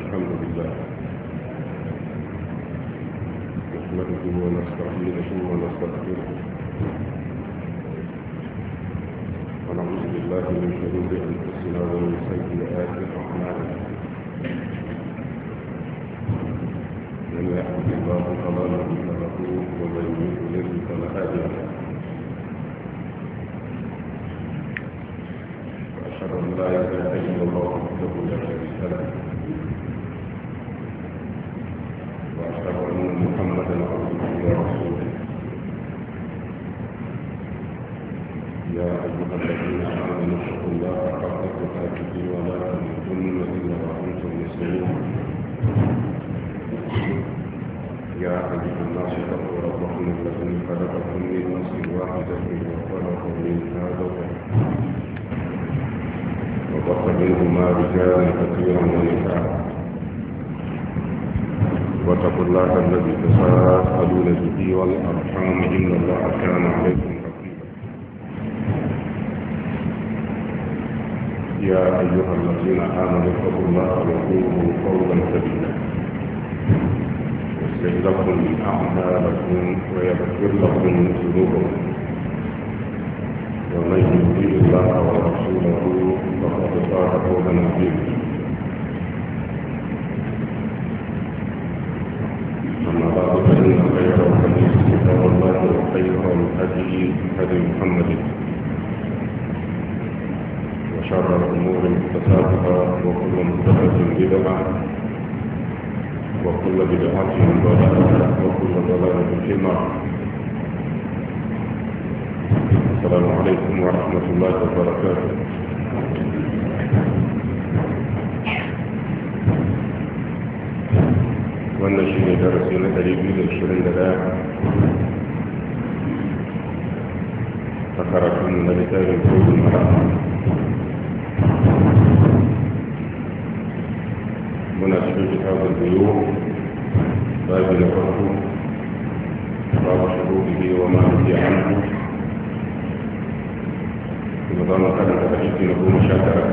الحمد لله نحمده ونستعينه ونستغفره ونعوذ بالله من شرور انفسنا ومن سيئات اعمالنا من يهده الله فلا مضل له ومن يضلل فلا هادي له واشهد ان لا اله الا الله وحده لا شريك له واشهد ان محمدا عبده ورسوله يا ايها الذين امنوا اتقوا الله حق تقاته ولا تموتن الا وانتم مسلمون يا أيها الناس اتقوا ربكم الذي خلقكم من نفس واحدة وخلق منها زوجها وبث منهما رجالا كثيرا ونساء واتقوا الله الذي تساءلون به والأرحام إن الله كان عليكم رقيبا يا أيها الذين آمنوا اتقوا الله وقولوا قولا سديدا يصلح لكم أعمالكم ويغفر لكم ذنوبكم ومن يطيع الله ورسوله فقد فاز فوزا عظيما أما بعد فإن خير الحديث كتاب الله وخير الهدي هدي محمد وشر الأمور محدثاتها وكل محدثة بدعة وكل بدعة ضلالة وكل ضلالة في النار. السلام عليكم ورحمة الله وبركاته. والنشيد درسنا تريبي للشرين لله فكرت من الكتاب الكود المرأة مناسب كتاب البيوع باب الفقه باب شروطه وما نهي عنه نظام كان الحديث له مشاكرة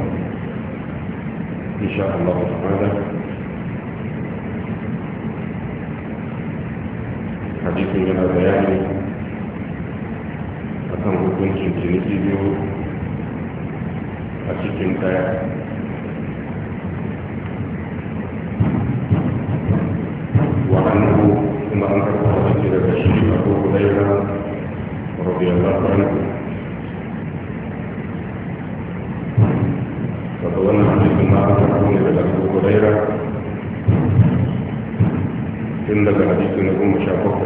إن شاء الله تعالى. حديث من البيان akan hukuncin ciniki biyu a cikin ɗaya. وعنه ثم أنكر حديث البشير أبو هريرة رضي الله عنه فظن حديث ما أنكره إلى أبو هريرة إنك حديث نقوم شاقه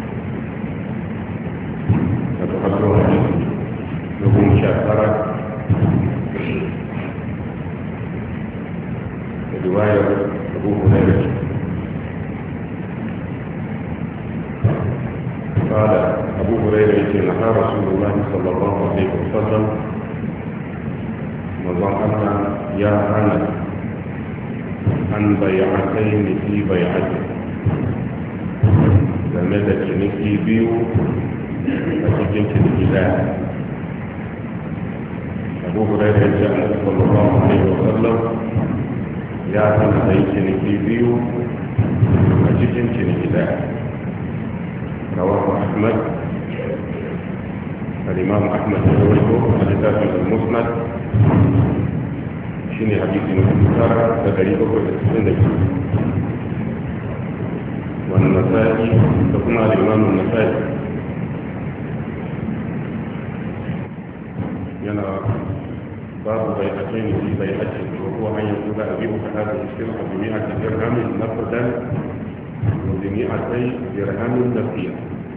فتحصل حديث نقوم شاقرة رواية أبو هريرة قال أبو هريرة نهى رسول الله صلى الله عليه وسلم وظن يا أنا عن بيعتين في بيعتين لماذا تنكي بيو أتكين تنكيلان أبو هريرة صلى الله عليه وسلم يا أنا تنكي بيو أتكين تنكيلان رواه أحمد الإمام أحمد يرويه حديثات المسند شيني حديث المختار تقريبا كل والنسائي تكون الإمام النسائي ينا باب بيعتين في بيعة وهو أن يقول أبيعك هذه السلعة ب100 درهم نقدا وب200 درهم نقيا.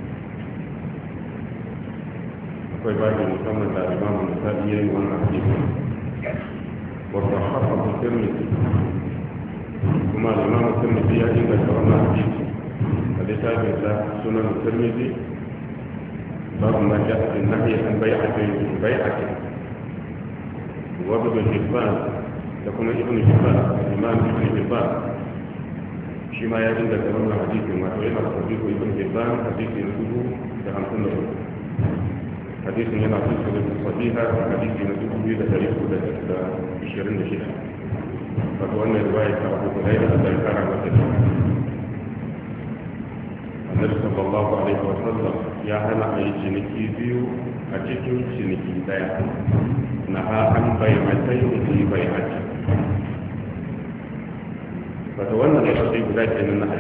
akwai bayan musamman da imamu da sa'i yayin wannan hadisi wanda hafa da tirmidhi kuma da imamu tirmidhi ya inganta wannan hadisi a littafin da sunan tirmidhi babu ma ja'a fi nahyi an bai'atin wa ibn hibban da kuma ibn hibban imam ibn hibban shi ma ya inganta wannan hadisin wato yana da sahihu ibn hibban hadisi na 54 حديث هنا في الصحيحة حديث نبيه تاريخ 26 wato wannan riwaya ta Abu Hurairah da ya kara mata Annabi sallallahu alaihi wa sallam ya hana a yi ciniki biyu a cikin ciniki daya na an bai'atai fi bai'ati wato wannan ya sai guda kenan na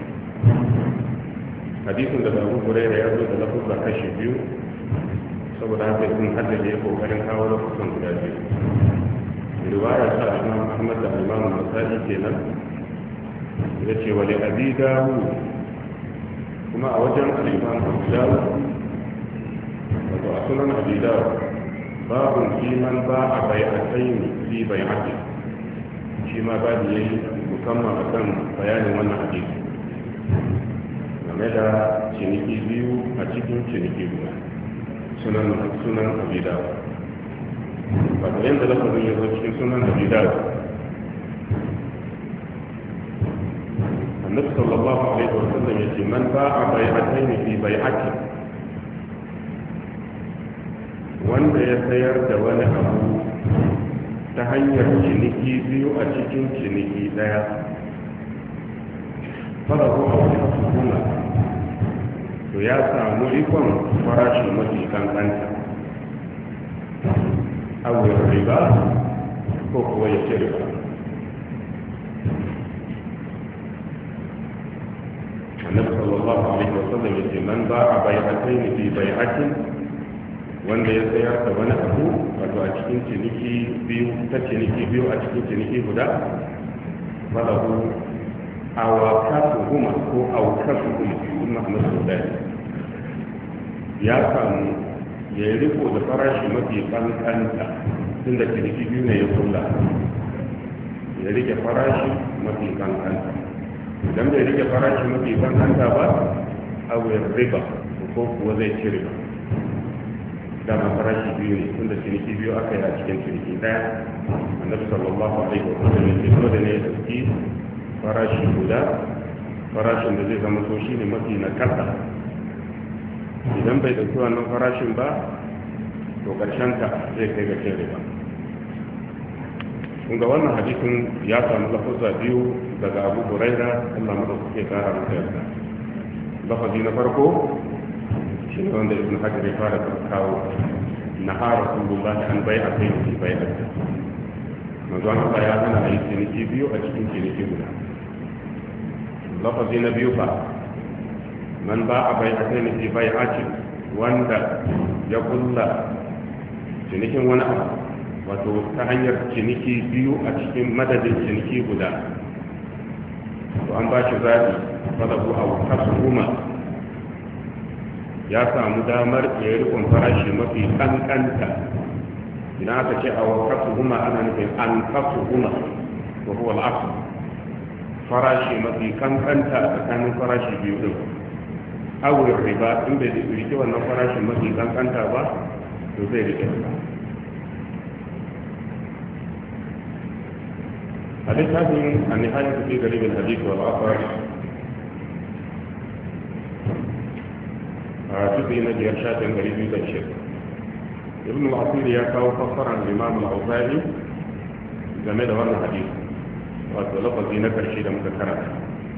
hadisin da Abu Hurairah ya zo da lafuzza kashi biyu saboda haka sun haddace kokarin kawo lafuzan guda biyu riwaya ta Imam Ahmad da Imam Nasa'i kenan yace wa li Abi Dawud kuma a wajen al-Imam Abu Dawud wato a sunan Abi Dawud babun kiman ba a bai'atayn fi bai'ati shi ma babu yayi musamman akan bayanin wannan hadisi game da ciniki biyu a cikin ciniki guda sunan Abi Dawud wato yadda lafazin ya zo cikin sunan Abi Dawud annabi sallallahu alaihi wa sallam ya ce man ba'a bai'atayn fi bai'ati wanda ya sayar da wani abu ta hanyar ciniki biyu a cikin ciniki daya falahu aw hasbuna to ya samu rikon farashi mafi kankanta awai riba ko kuwa ya ce riba annabi sallallahu alaihi wa sallam ya ce man ba'a bai'atayn fi bai'atin wanda ya sayar da wani abu wato a cikin ciniki biyu a cikin ciniki guda falahu awakasuhuma ko aukasuhuma kuma masu dai ya samu ya yi riko da farashi mafi kankanta tun da ciniki biyu ne ya kula ya rike farashi mafi kankanta idan bai rike farashi mafi kankanta ba awuyar riba ko kuwa zai ci riba dama farashi biyu ne tun da ciniki biyu aka yi a cikin ciniki daya annabi sallallahu alaihi wa sallam ya ce dole ne ya dauki farashi guda farashin da zai zama so shi ne mafi na kasa idan bai dauki wannan farashin ba to ta zai kai ga cin riba kun ga wannan hadisin ya samu lafazza biyu daga Abu Hurairah Allah mada kuke kara masa yarda lafazi na farko shi ne wanda Ibn Hajar ya fara kawo na ha Rasulullah an bai'atayn fi bai'atin manzon Allah ya hana a yi ciniki biyu a cikin ciniki guda lafazi na biyu fa man ba a bai'atayn fi bai'atin wanda ya kulla cinikin wani abu wato ta hanyar ciniki biyu a cikin madadin ciniki guda to an ba shi zaɓi falahu aw kasuhuma ya samu damar ya yi rikon farashi mafi kankanta idan aka ce aw kasuhuma ana nufin an kasuhuma wa huwa al-asl farashi mafi kankanta tsakanin farashi biyu din awur riba in bai rike wannan farashin mafi kankanta ba to zai rike riba a littafin a nihayar fi garibin hadith wal asar a cikin na biyar shafin 220 ibn al-asir ya kawo fassarar imam al-auzari game da wannan hadith wato lafazi na karshe da muka karanta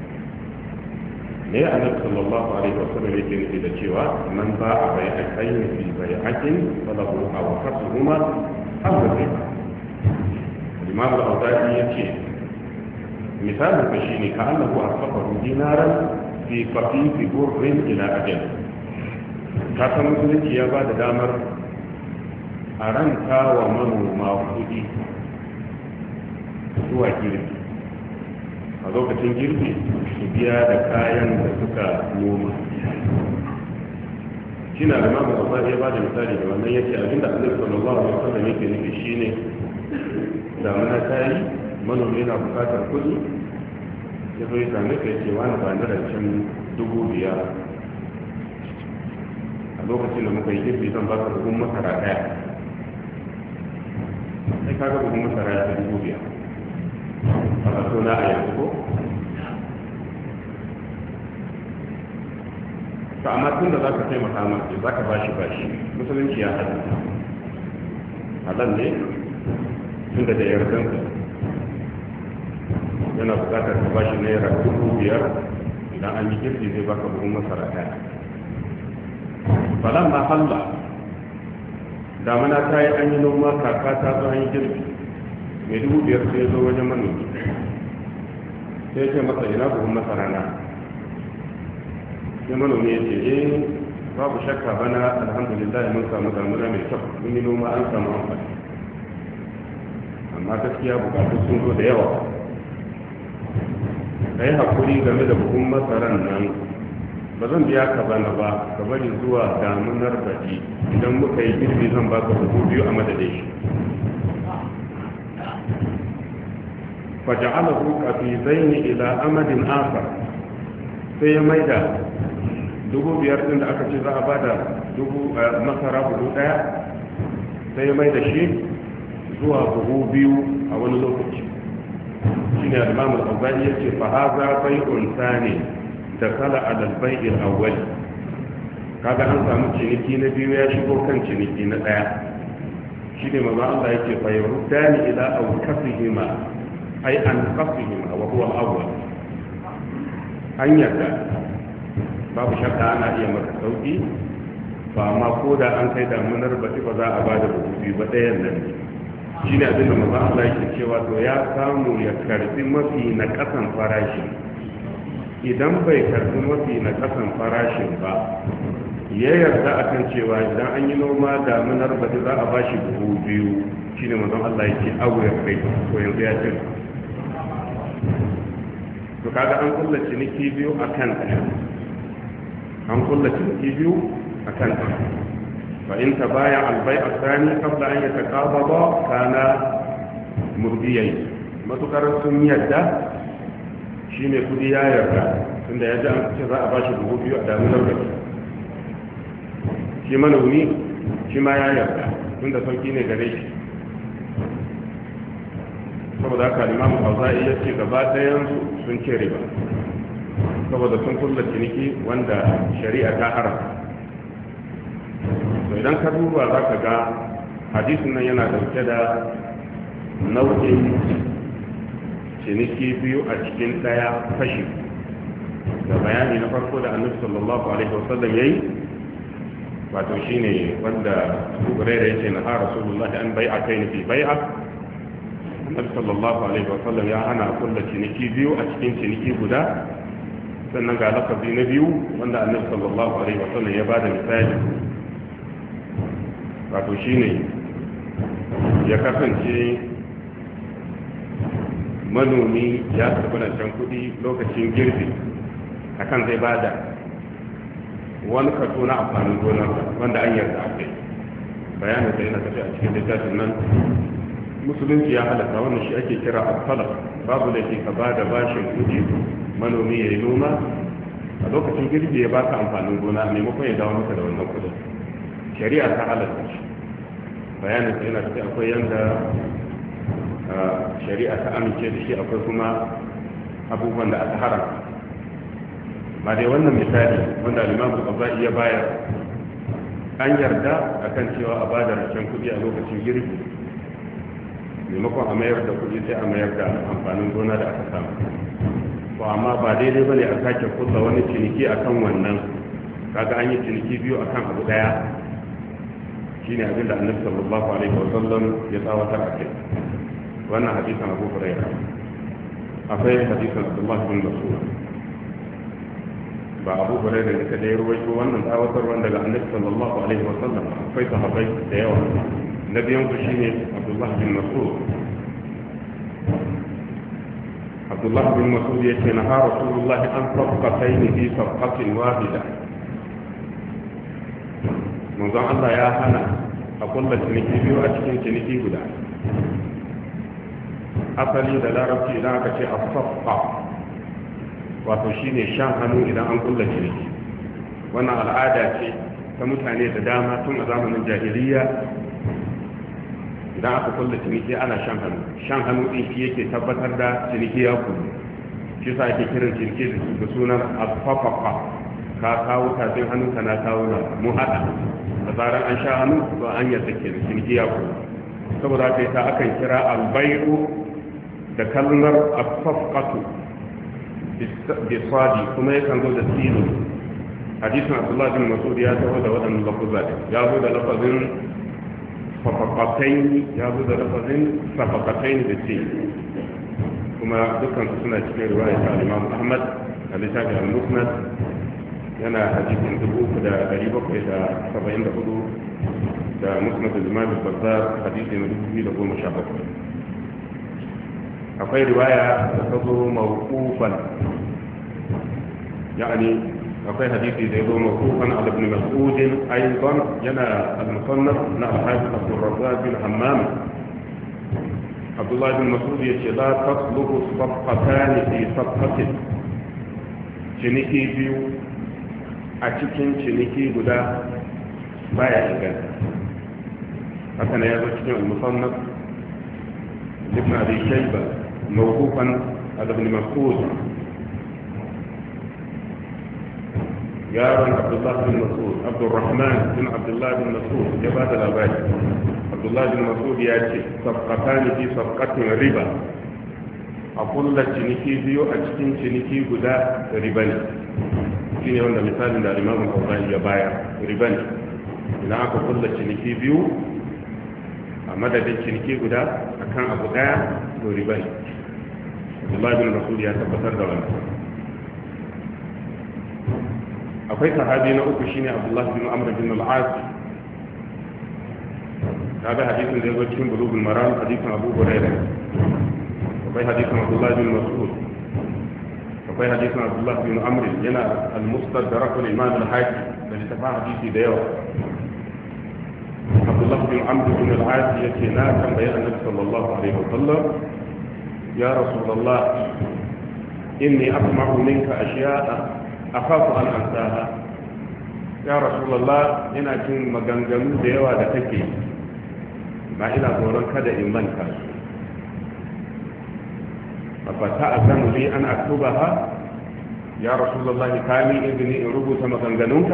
ne annabi sallallahu alaihi wasallam yake nufi da cewa man ba a bai'atayn fi bai'atin falahu awqasuhuma aw riba imam al-awza'i yace misalin ka shine ka annahu asfahu dinaran fi qafifi burrin ila ajal ka san musulunci ya ba da damar a ranta wa manoma kudi zuwa girbi a lokacin girbi su biya da kayan da suka noma shi na da mamu abuwa ya ba da misali da wannan yake abinda annabi sallallahu alaihi wasallam yake nufi shine damuna ta yi manomi yana bukatar kudi ya zo ya same ka yace wani ba da rancen 5,000 a lokacin da muka yi girbi zan baka buhun masara daya sai kaga buhun masara ya fi 5,000 a kaso na a yanzu ko to amma tun da za ka taimaka masa za ka bashi musulunci ya halatta halal ne tun da yardan ka yana bukatar ka bashi naira 5,000 idan an yi girbi zai baka buhun masara ɗaya. falan ma halla damana ta yi an yi noma kaka ta zo an yi girbi mai 5,000 sai ya zo wajen manomi sai ya ce masa ina buhun masara na. sai manomi ya ce babu shakka bana alhamdulillah mun samu damuna mai kyau mun yi noma an samu amfani amma gaskiya bukatu sun zo da yawa ka yi haƙuri game da buhun masaran nan ba zan biya ka bana ba ka bari zuwa damunar baɗi idan muka yi girbi zan ba ka buhu 2 a madadin shi faja'alahu qafizaini ila amadin akhar sai ya maida 5,000 din da aka ce za a bada masara buhu ɗaya sai ya maida shi zuwa buhu 2 a wani lokaci shi ne al-imam al-Awza'i yace fa hadha bai'un thani da kala al-bai' al-awwal kaga an samu ciniki na biyu ya shigo kan ciniki na ɗaya shi ne manzo Allah yake fa yurdani ila awkafihima ay an qasihima wa huwa al-awwal an yarda babu shakka ana iya maka sauki ba ma ko da an kai damunar baki ba za a ba da buhu ba ɗayan nan shi ne abin da maza Allah yake cewa to ya samu ya karbi mafi na kasan farashi idan bai karbi mafi na kasan farashin ba ya yarda akan cewa idan an yi noma damunar baki za a ba shi buhu 2 shi ne maza Allah yake aure kai to yanzu ya ce to kaga an kulla ciniki biyu akan ɗaya an kulla ciniki biyu a kan ta fa in ta baya albai a sani kabla an yi ta kaba ba kana murdiyai matukar sun yarda shi mai kudi ya yarda tunda ya ji an ce za a ba shi buhu 2 a damunar da shi manomi shi ma ya yarda tunda sauki ne gare shi saboda haka limamu Auza'i ya ce gaba ɗayan sun ce riba saboda sun kulla ciniki wanda shari'a ta haramta to idan ka duba za ka ga hadisin nan yana dauke da nau'in ciniki biyu a cikin daya kashi da bayani na farko da annabi sallallahu alaihi wasallam yayi wato shine wanda Abu Hurairah yace na Rasulullah an bai'atayn fi bai'a annabi sallallahu alaihi wasallam ya hana kulla ciniki biyu a cikin ciniki guda sannan ga lafazi na biyu wanda annabi sallallahu alaihi wasallam ya bada misali wato shine ya kasance manomi ya karɓi rancen kuɗi lokacin girbi akan zai bada wani kaso na amfanin gonar wanda an yarda a kai bayanin da yana tafi a cikin littafin nan musulunci ya halatta wannan shi ake kira al-talab babu da ke ka bada bashin kuɗi manomi ya yi noma a lokacin girbi ya baka amfanin gona a maimakon ya dawo maka da wannan kudin shari'a ta halatta shi bayanin sai yana tafi akwai yanda shari'a ta amince da shi akwai kuma abubuwan da aka haramta ba dai wannan misali wanda al-Imam Al-Auza'i ya bayar an yarda akan cewa a bada rancen kudi a lokacin girbi maimakon a mayar da kudi sai a mayar da amfanin gona da aka samu to amma ba daidai bane a sake kulla wani ciniki akan wannan kaga an yi ciniki biyu akan abu daya shine abin da Annabi sallallahu alaihi wasallam ya tsawatar a kai wannan hadisin Abu Hurairah akwai hadisin Abdullah bin Mas'ud ba Abu Hurairah ne kada ya rawaito wannan tsawatarwa daga Annabi sallallahu alaihi wasallam akwai sahabbai da yawa nabiyan su shine Abdullah bin Mas'ud Abdullah bin Mas'ud yace na Rasulullah an safqatayn fi safqatin wahida manzon Allah ya hana a kulla ciniki biyu a cikin ciniki guda asali da larabci idan aka ce as-safqa wato shine shan hannu idan an kulla ciniki wannan al'ada ce ta mutane da dama tun a zamanin jahiliya idan aka kulla ciniki ana shan hannu din shi yake tabbatar da ciniki ya kullu shi sa ake kiran ciniki da sunan al-fafaqa ka kawo tafin hannunka na kawo na mu hada da zaran an sha hannu to an yadda ke da ciniki ya kullu saboda haka yasa akan kira al-bai'u da kalmar as-safqatu bisadi kuma yakan zo da sinu. hadisin Abdullah bin Mas'ud ya taho da waɗannan lafuzza ya zo da lafazin safaqatayn ya zo da lafazin safaqatayn da ce kuma dukkan su suna cikin riwaya ta Imam Ahmad a littafin al-Musnad yana hadisin 3774 da Musnad al-Imam al-Bazzar hadisi na 2017. akwai riwaya da ta zo mawqufan yani akwai hadisi da ya zo mawqufan ala ibn Mas'ud aidan yana al-musannaf na al-Hafiz Abdul Razzaq bin Hammam. Abdullah bin Mas'ud yace la tasluhu safqatan fi safqatin, ciniki biyu a cikin ciniki guda baya inganta. haka ne ya zo cikin al-musannaf ibn Abi Shayba موقوفا على ابن مسعود يا عبد الله بن مسعود عبد الرحمن بن عبد الله بن مسعود جباد الأباد عبد الله بن مسعود ياتي صفقتان في صفقة ربا أقول لك شنكي بيو أجتين شنكي بدا رباني شيني هنا مثال عند الإمام الأوزاعي يبايع رباني إذا أقول لك شنكي بيو madadin ciniki guda akan abu daya to riba ne. Abdullahi bin Mas'ud ya tabbatar da wannan. akwai sahabi na uku shine Abdullahi bin Amr bin al-As. kaga hadisin da yazo cikin Bulughul Maram hadisin Abu Hurairah. akwai hadisin Abdullahi bin Mas'ud. akwai hadisin Abdullahi bin Amr yana al-Mustadrak al-Imam al-Hakim da littafin hadisi da yawa. عبد الله بن عمرو بن العاص يتنا كان بيان النبي صلى الله عليه وسلم يا رسول الله إني أسمع منك أشياء أخاف أن أنساها يا رسول الله إن أكون مغنغن ديوا دتكي ما إلى دوران كذا إيمانك أفتأذن لي أن أكتبها يا رسول الله كامي إذني ربط مغنغنونك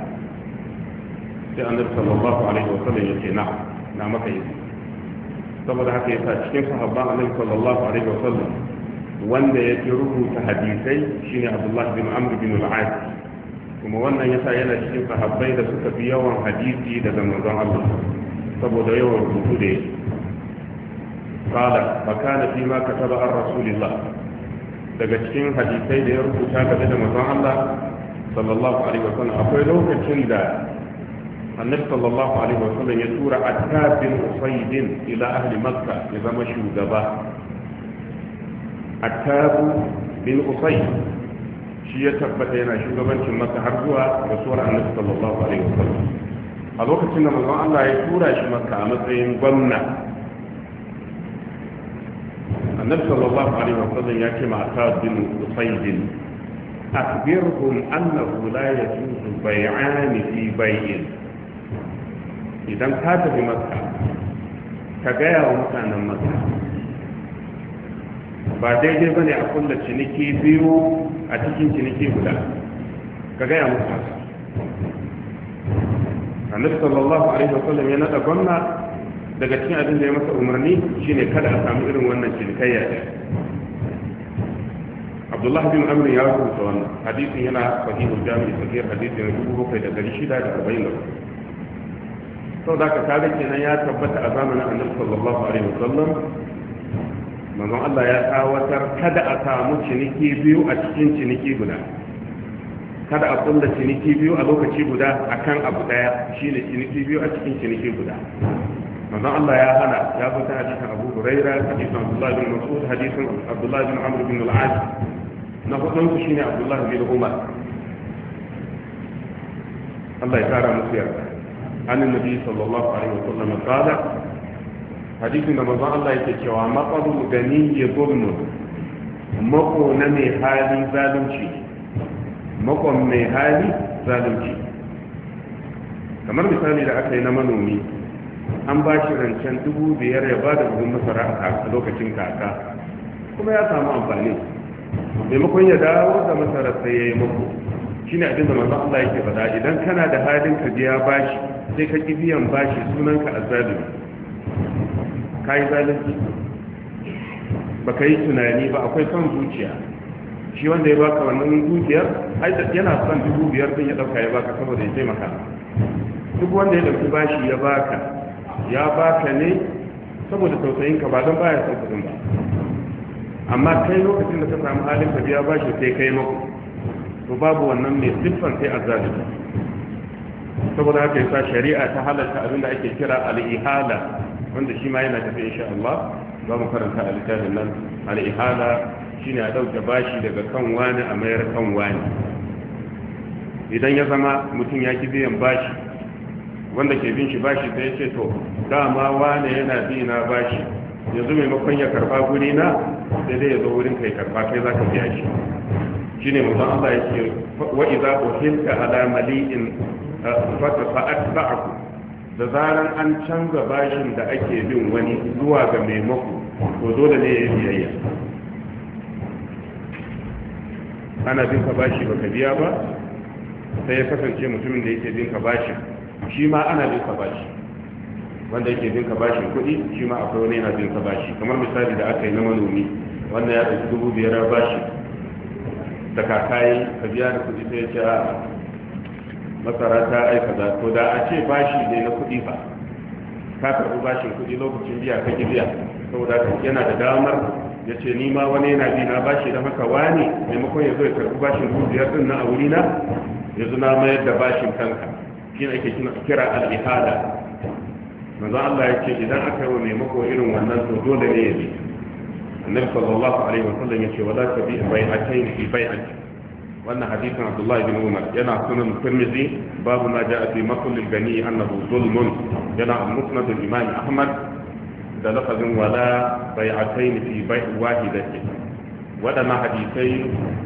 sai annabi sallallahu alaihi wasallam yake na maka yi. saboda haka yasa cikin sahabban annabi sallallahu alaihi wasallam wanda yake rubuta hadisai shine Abdullah bin Amr bin al-As, kuma wannan yasa yana cikin sahabbai da suka fi yawan hadisi daga manzon Allah saboda yawan rubutu da yake. qala fa kana fi ma kataba ar-rasulillah, daga cikin hadisai da ya rubuta game da manzon Allah sallallahu alaihi wasallam akwai lokacin da النبي صلى الله عليه وسلم يسور عتاب بن أصيد إلى أهل مكة إذا مشوا جبا. عتاب بن أصيد شيء تبتين شو جبان في مكة حرزوا رسول النبي صلى الله عليه وسلم. الوقت إنما الله يسور في مكة مثلا ضمنا النبي صلى الله عليه وسلم يأتي مع عتاب بن أصيد أخبرهم أنه لا يجوز بيعان في بيع. idan ka tafi makka ka gaya wa mutanen makka ba daidai ba ne a kulla ciniki biyu a cikin ciniki guda, ka gaya musu. annabi sallallahu alaihi wasallam ya nada gwamna daga cikin abin da ya masa umarni shine kada a samu irin wannan cinikayya da Abdullah bin Amr ya rubuta wannan hadisin yana sahihul jami' sahih hadisin 7644. sau da ka kaga kenan ya tabbata a zamanin annabi sallallahu alaihi wasallam manzon Allah ya tsawatar kada a samu ciniki biyu a cikin ciniki guda, kada a kulla ciniki biyu a lokaci guda akan abu daya shine ciniki biyu a cikin ciniki guda. manzon Allah ya hana, ya zo ta hadisin Abu Hurairah, hadisin Abdullah bin Mas'ud, hadisin Abdullah bin Amr bin al-As. na hudun su shine Abdullah bin Umar, Allah ya kara musu yarda. عن النبي صلى الله عليه وسلم قال حديث رمضان الله يكتشوا مقر غني ظلم مقر نمي حالي ظالمشي مقر نمي حالي ظالمشي kamar misali da aka yi na manomi an ba shi rancen 5,000 ya ba da buhun masara a lokacin kaka kuma ya samu amfani, maimakon ya dawo da masara sai ya yi mako. shi ne abin da manzon Allah yake faɗa, idan kana da halin ka biya bashi sai ka ki biyan bashi sunanka azzalimi, ka yi zalunci. baka yi tunani ba, akwai son zuciya. Shi wanda ya baka wannan dukiyar yana son 5,000 din ya dauka ya baka saboda ya taimaka. Duk wanda ya dauki bashi ya baka ne saboda tausayin ka, ba don baya son kudin ba. Amma kai lokacin da ka samu halin ka biya bashi sai kai mako, to babu wannan mai siffan sai azzalimi. Saboda haka yasa shari'a ta halarta abinda ake kira al-ihala, wanda shi ma yana tafi insha Allah za mu karanta a littafin nan. Al-ihala shine a dauke bashi daga kan wani a mayar kan wani. Idan ya zama mutum ya ki biyan bashi, wanda ke bin shi bashi sai ya ce to dama wani yana bi na bashi, yanzu maimakon ya karba guri na sai dai ya zo wurin kai karba, kai za ka biya shi. Shine mutum Allah yake wa idza uhilka ala mali'in fa'atba'ahu, da zaran an canza bashin da ake bin wani zuwa ga maimako, to dole ne ya biyayya. Ana bin ka bashi baka biya ba, sai ya kasance mutumin da yake bin ka bashi shi ma ana bin ka bashi, wanda yake bin ka bashin kuɗi shi ma akwai wani yana bin ka bashi. Kamar misali da aka yi na manomi wanda ya ɗauki 5,000 bashi da kakayi ka biya da kuɗi, sai ya ce a masara ta aika da to da a ce bashi ne na kuɗi ba, ka karɓi bashin kuɗi lokacin biya kake biya, saboda yana da damar ya ce ni ma wani yana bi na bashi da haka wani maimakon ya zo ya karɓi bashin 5,000 din na a wuri na, yanzu na mayar da bashin kanka. Shi ne ake kira al-ihala. manzo Allah ya ce idan aka yi maimako irin wannan to dole ne ya bi. Annabi sallallahu alaihi wasallam ya ce wala tabi bai'atayn fi bai'ati. wannan hadisin Abdullah ibn Umar yana sunan Tirmidhi babu ma ja'a fi maqul al-gani annahu zulmun, yana musnad al-Imam Ahmad da lafazin wala bai'atayn fi bai' wahidati. wadannan hadisai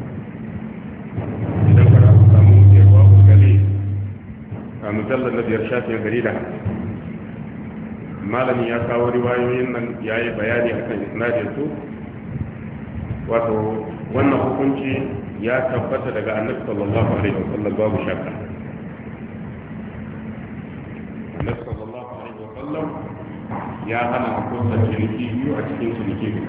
idan ka samu jawabu gali a mujallal na 5 shafin garida, malami ya kawo riwayoyin nan yayi bayani akan isnadin su. Wato wannan hukunci ya tabbata daga annabi sallallahu alaihi wasallam babu shakka. Annabi sallallahu alaihi wasallam ya hana hukunta ciniki biyu a cikin ciniki biyu.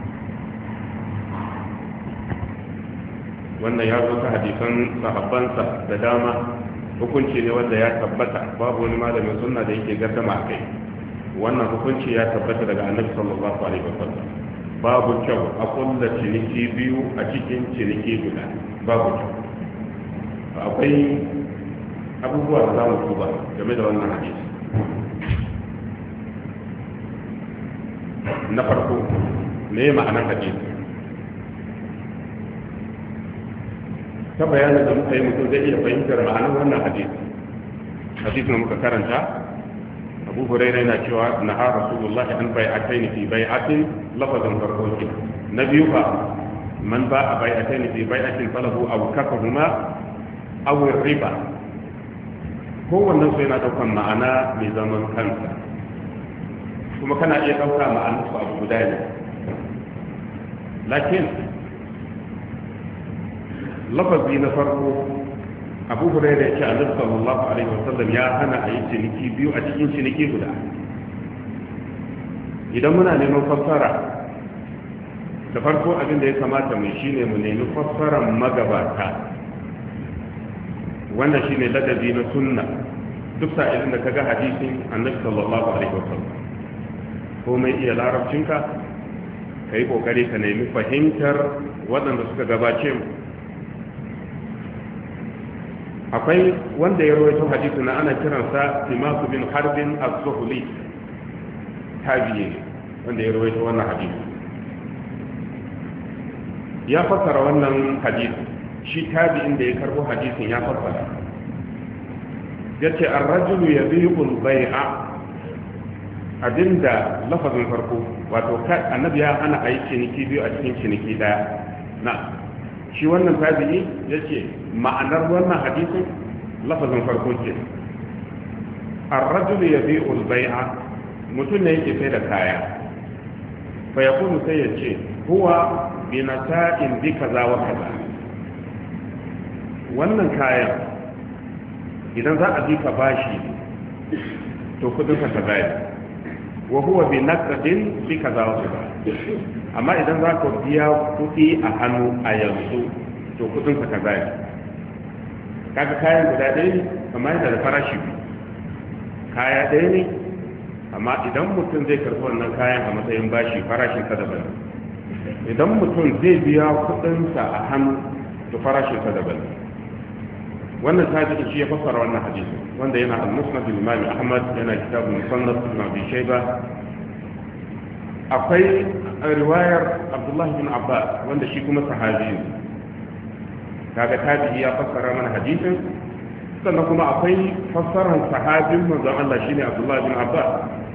Wannan ya zo ta hadisan sahabbansa da dama, hukunci ne wanda ya tabbata, babu wani malamin sunna da yake gardama a kai. Wannan hukunci ya tabbata daga annabi sallallahu alaihi wasallam. Babu kyau a kulla ciniki biyu a cikin ciniki guda, babu kyau. Akwai abubuwa da za mu duba game da wannan hadisi. Na farko, me ma'anar hadisi? Ta bayanin da muka yi mutum zai iya fahimtar ma'anar wannan hadisi. Hadisin da muka karanta, Abu Hurairah yana cewa naha Rasulullah an bai'atayn fi bai'atin, lafazan farko ke. Na biyu fa man ba'a bai'atayn fi bai'atin falahu aw kafahuma aw riba. Kowannen su yana daukan ma'ana mai zaman kansa, kuma kana iya dauka ma'anar su abu guda ne. Lakin lafazi na farko, Abu Hurairah ya ce Annabi sallallahu alaihi wasallam ya hana a yi ciniki biyu a cikin ciniki guda. Idan muna neman fassara, da farko abin da ya kamata mu shine mu nemi fassaran magabata. Wannan shine ladabi na sunna. Duk sa'ilin da kaga hadisin Annabi sallallahu alaihi wasallam, ko mai iya larabcinka, kai kokari ka nemi fahimtar waɗanda suka gabace mu. Akwai wanda ya rawaito hadisi na ana kiransa Simaku bin Harbin az-Zuhli, tabi'i wanda ya rawaito wannan hadisi. Ya fassara wannan hadisi, shi tabi'in da ya karbo hadisin ya fassara. Yace ar-rajulu yabi'u al-bai'a, abinda lafazin farko, wato annabi ya hana ayi ciniki biyu a cikin ciniki daya. Na shi wannan tabi'i yace ma'anar wannan hadisin lafazin farko ce ar-rajulu yabi'u al-bai'a, mutum ne yake sai da kaya, fa yaqulu sai yace huwa bi nasa'in bi kaza wa kaza. Wannan kayan idan za a bi ka bashi to kudin ka kaza ne, wa huwa bi naqdin bi kaza wa kaza. amma idan za ka biya kuɗi a hannu a yanzu to kuɗinsa ka zai kaga kayan guda ɗaya ne amma yana da farashi kaya ɗaya ne amma idan mutum zai karɓi wannan kayan a matsayin bashi farashin sa daban idan mutum zai biya kuɗinsa a hannu to farashin sa daban wannan tabi'in shi ya fassara wannan hadisi wanda yana al-musnad al-imam Ahmad yana kitabul musannaf ibn Abi Shayba akwai riwayar Abdullah bin Abbas wanda shi kuma sahabi ne kaga tabi'i ya fassara mana hadisin sannan kuma akwai fassarar sahabin manzon Allah shine Abdullah bin Abbas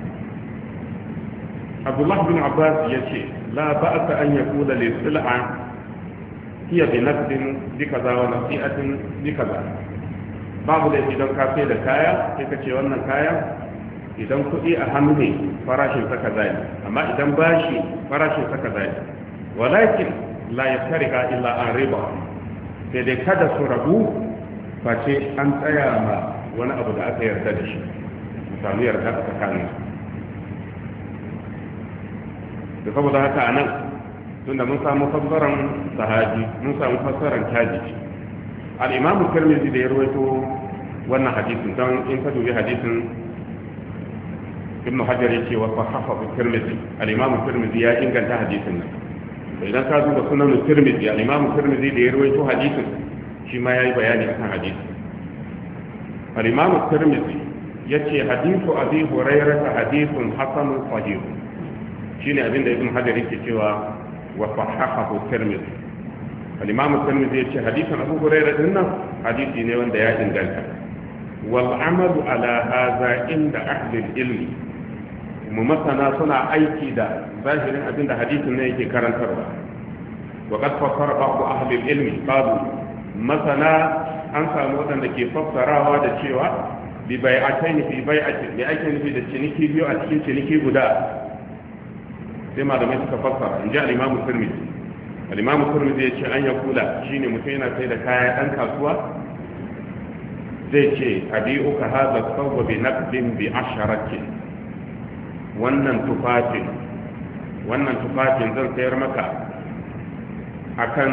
Abdullah bin Abbas yace la ba'sa an yakula li sil'a hiya bi nafsin bi kaza wa nasi'atin bi kaza babu da idan ka sai da kaya sai ka ce wannan kaya idan kuɗi a hannu ne farashin sa kaza ne amma idan bashi farashin sa kaza ne walakin la yastarika illa an riba sai dai kada su rabu face an tsaya ma wani abu da aka yarda da shi samu yarda a tsakanin da saboda haka a nan tunda mun samu fassaran sahabi mun samu fassaran tabi'i al-imamu tirmidhi da ya rawaito wannan hadisin don in ka dubi hadisin ibn hajar yake wa sahaha tirmidhi al-imamu tirmidhi ya inganta hadisin nan idan ka duba sunan tirmidhi al-imamu tirmidhi da ya rawaito hadisin shi ma yayi bayani akan hadisin al-imamu tirmidhi yace hadithu abi hurairah hadithun hasanun sahih shine abinda ibn hajar yake cewa وصححه الترمذي الإمام الترمذي يقول حديث أبو هريرة إنه حديث نيوان ديات إنجلتا والعمل على هذا عند أهل العلم ممثنا صنع أيكي دا ظاهر أبين حديث نيكي كرن تروا وقد فسر بعض أهل العلم قالوا مثلا أنسى موتا لكي فسرها هذا الشيء ببيعتين في بيعة بأيكين في الشنكي بيو أتكين شنكي بدا sai malamai suka fassara in ji al'imamu turmizi al'imamu turmizi ya ce an ya kula shi ne mutum yana sai da kaya ɗan kasuwa zai ce abi uka haza sauwa bi naqdin bi asharatin wannan tufafin zan sayar maka akan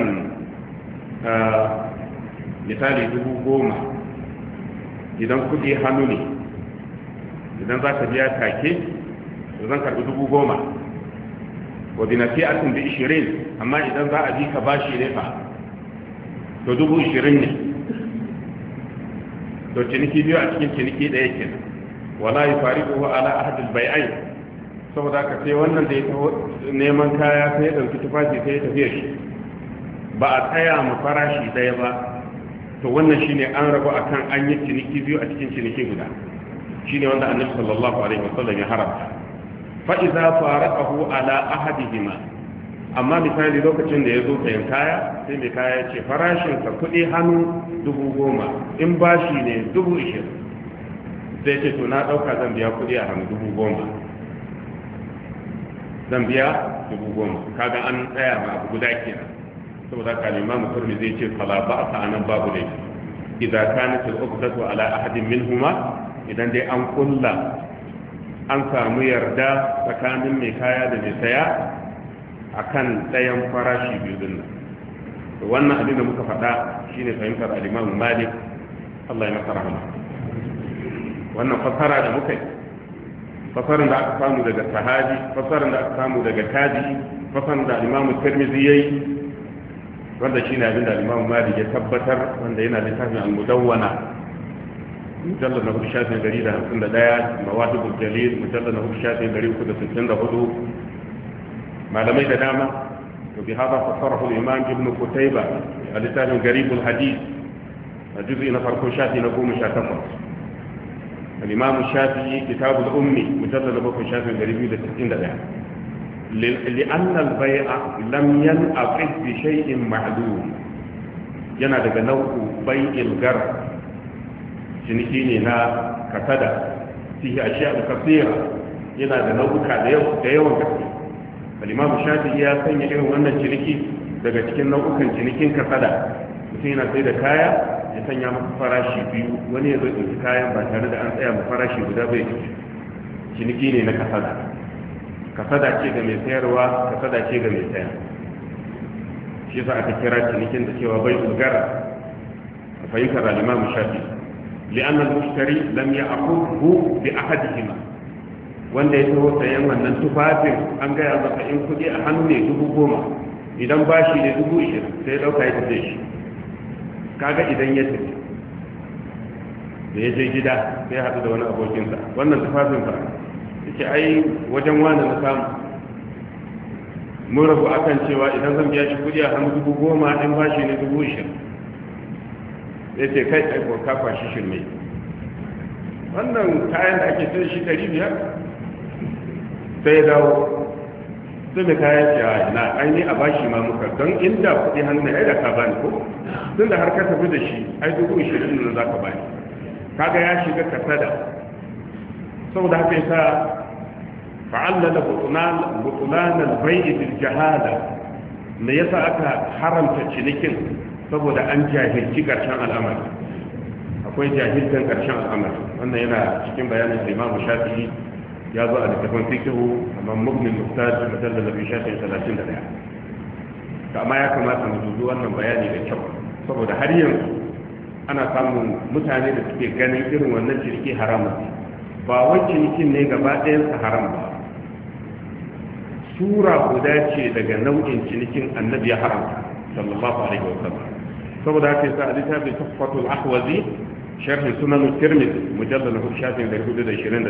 misali 10,000 idan kudi hannu ne idan za ka biya take zan karbi 10,000 wa bi nasi'atin bi 20 amma idan za a bi ka bashi ne fa to 20,000 ne to ciniki biyu a cikin ciniki ɗaya kenan wala yufariquhu ala ahad al-bai'ain saboda ka sai wannan da ya taho neman kaya sai ya dauki tufafi sai ya tafiya shi ba a tsaya mu farashi ɗaya ba to wannan shine an rabu akan an yi ciniki biyu a cikin ciniki guda shine wanda annabi sallallahu alaihi wasallam ya haramta fa'iza faraqahu ala ahadihima amma misali lokacin da ya zo sayan kaya sai mai kaya ce farashinsa kuɗi hannu 10,000 in bashi ne 20,000 sai ce to na ɗauka zan biya kuɗi a hannu 10,000 zan biya 10,000 kaga an tsaya ma abu guda kenan saboda ka limamu turmi zai ce fala ba a anan babu ne idan kanat al-uqdatu ala ahadin minhuma idan dai an kulla an samu yarda tsakanin mai kaya da mai saya akan ɗayan farashi biyu din nan wannan abin da muka faɗa shine fahimtar al-Imam Malik Allah ya masa rahama wannan fasara da muka yi fasarin da aka samu daga sahabi fasarin da aka samu daga tabi'i fasarin da al-Imam Tirmidhi yayi wanda shine abin da al-Imam Malik ya tabbatar wanda yana littafin al-Mudawwana مجلد نهو الشافعي دليل 51 مواهب الجليل مجلد نهو الشافعي دليل 64 معلمي دامة وبهذا فسره الإمام ابن قتيبة الكتاب قريب الحديث الجزء نفر الشافعي نقوم شاتفر الإمام الشافعي كتاب الأمي مجلد نهو الشافعي دليل 60 لأن البيع لم ينعقد بشيء معلوم yana daga nau'u bai'il gar ciniki ne na kasada fihi ashiya kasira yana da nau'uka da yawan gaske al-imam shafi'i ya sanya irin wannan ciniki daga cikin nau'ukan cinikin kasada mutum yana sai da kaya ya sanya masa farashi biyu wani ya zo ɗauki kayan ba tare da an tsaya ma farashi guda bai ciniki ne na kasada kasada ce ga mai sayarwa, kasada ce ga mai saya. shi yasa aka kira cinikin da cewa bai ulgara a fahimtar al-Imam Shafi'i li'anna al-mushtari lam ya'khudhu bi ahadihima. wanda ya taho sayan wannan tufafin an gaya masa in kudi a hannu ne 10,000 idan bashi ne 20,000 sai ya dauka ya tafi shi. kaga idan ya tafi da ya je gida sai ya haɗu da wani abokinsa, wannan tufafin fa yake ai wajen wani na samu, mun rabu akan cewa idan zan biya shi kudi a hannu 10,000 in bashi ne 20,000. ya ce kai aiko ka kwashi shirme, wannan kayan da ake sai shi 500 sai dawo sai mai kayan cewa na aini a bashi ma muka don inda kudi hannu ai da ka bani ko tun da har ka tafi da shi ai 20,000 za ka bani. kaga ya shiga kasada. saboda haka yasa fa'allala butulan al-bai'i bil jahala. me yasa aka haramta cinikin? saboda an jahilci karshen al'amari, akwai jahilcin karshen al'amari. wannan yana cikin bayanin Imam Shafi'i, ya zo a littafin fikihu amma mubnin muhtaj mujallal bi Shafi'i 31. amma ya kamata mu dubi wannan bayani da kyau, saboda har yanzu ana samun mutane da suke ganin irin wannan ciniki haram, ba wai cinikin ne gaba ɗayansa haram ba, sura guda ce daga nau'in cinikin annabi ya haramta sallallahu alaihi wasallam. saboda haka yasa a littafin Tuhfatul Ahwazi sharh Sunan Tirmidhi mujallal 428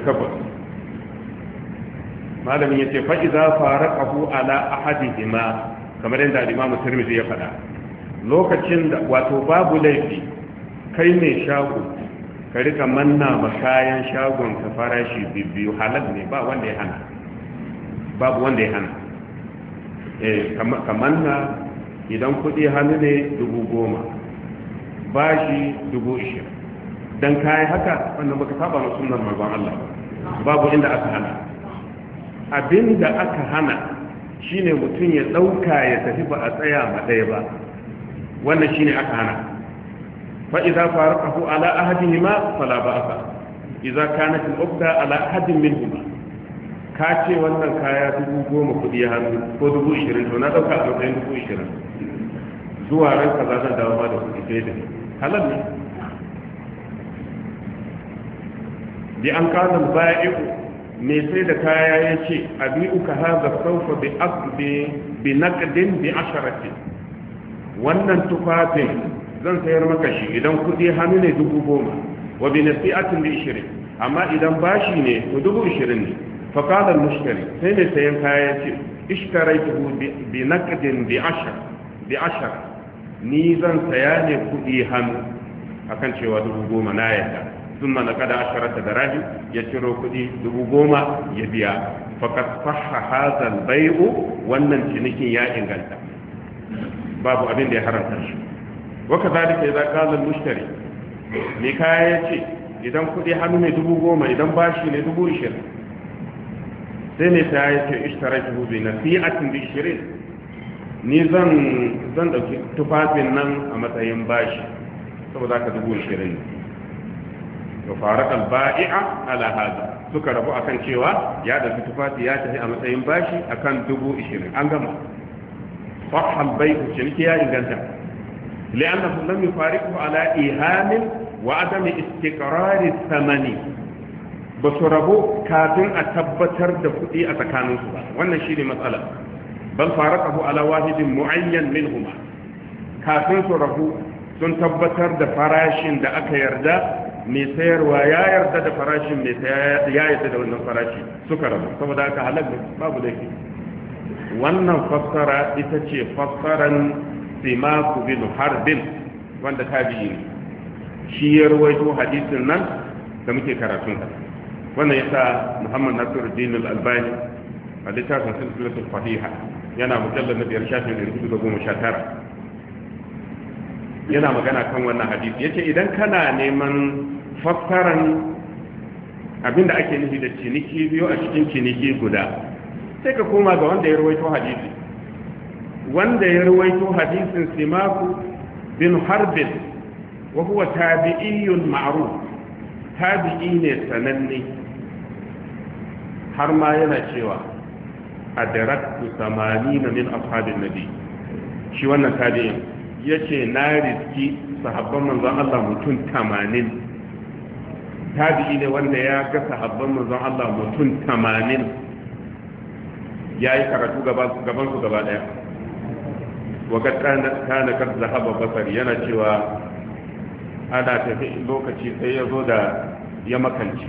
malamin yace fa idza faraqahu ala ahadihima, kamar yadda Imam Tirmidhi ya faɗa, lokacin da wato babu laifi kai mai shago ka rika manna ma kayan shagon ka farashi biyu, halal ne, ba wanda ya hana, babu wanda ya hana. ka manna idan kudi hannu ne 10,000 bashi 20,000 dan kai haka wannan baka saba ma sunnar manzon Allah, babu inda aka hana. abinda aka hana shine mutum ya dauka ya tafi ba a tsaya ma ɗaya ba, wannan shine aka hana. فإذا فارقه على أحدهما فلا بأس إذا كانت العقدة على أحد منهما. kace wannan kaya 10,000 kudi ya hannu ko 20,000 to na dauka a matsayin 20,000 zuwa ran kaza zan dawo ma da kudi sai da halal ne. bi an kana bai'u me sai da kaya yace abi'uka hadha sawfa bi aqdi bi naqdin bi 10. wannan tufafin zan sayar maka shi idan kudi hannu ne 10,000 wa bi nasi'atin bi 20, amma idan bashi ne to 20,000 ne. fa qala al-mushtari, sai ne sayan kaya yace ishtaraytuhu bi naqdin bi 10 ni zan saya ne kudi hannu akan cewa 10,000 na yadda. thumma naqada 10 dirahim, ya ciro kudi 10,000 ya biya. faqad sahha hadha al-bay'u, wannan cinikin ya inganta, babu abin da ya haramta shi. وكذلك إذا قال المشتري لكاية يتي إذا كدي حنو 10,000 إذا باشي 20,000 سنة يتي اشتريته بنسيئة ب20 ni zan dauki tufafin nan a matsayin bashi saboda ka 20,000 to farakal ba'i'a ala hada, suka rabu akan cewa ya dauki tufafi ya tafi a matsayin bashi akan 20,000. an gama sahal bai'u, ciniki ya inganta. لأنه لم يفارقه على إيهام وعدم استقرار الثمن، بسربو كافٍ أتبتر دفتي أتكانوا سبا، وانا شيري مسألة. بل فارقه على واحد معين منهما، كافٍ سربو sun tabbatar da farashin da aka yarda mai sayarwa ya yarda da farashin mai saya ya yarda da wannan farashi, suka rabu. saboda haka halal babu laifi. wannan fassara ita ce fassaran Simaku bin Harbin, wanda tabi'i ne, shi ya rawaito hadisin nan da muke karatun sa. wannan yasa Muhammad Nasiruddin Al-Albani a littafin Silsilatul Sahiha yana mujallal na 5,419 yana magana kan wannan hadisi. yace idan kana neman fassaran abinda ake nufi da ciniki biyu a cikin ciniki guda, sai ka koma ga wanda ya rawaito hadisi. wanda ya ruwaito hadisin Simaku bin Harbin wa huwa tabi'iyyun ma'ruf, tabi'i ne sananne, har ma yana cewa adraktu 80 min ashabin nabi shi wannan tabi'in yace na riski sahabban manzon Allah mutum 80 tabi'i ne wanda ya ga sahabban manzon Allah mutum 80 yayi karatu gaban su gaba daya wa kad kana kad zahaba basari yana cewa ana tafi lokaci sai ya zo da ya makanci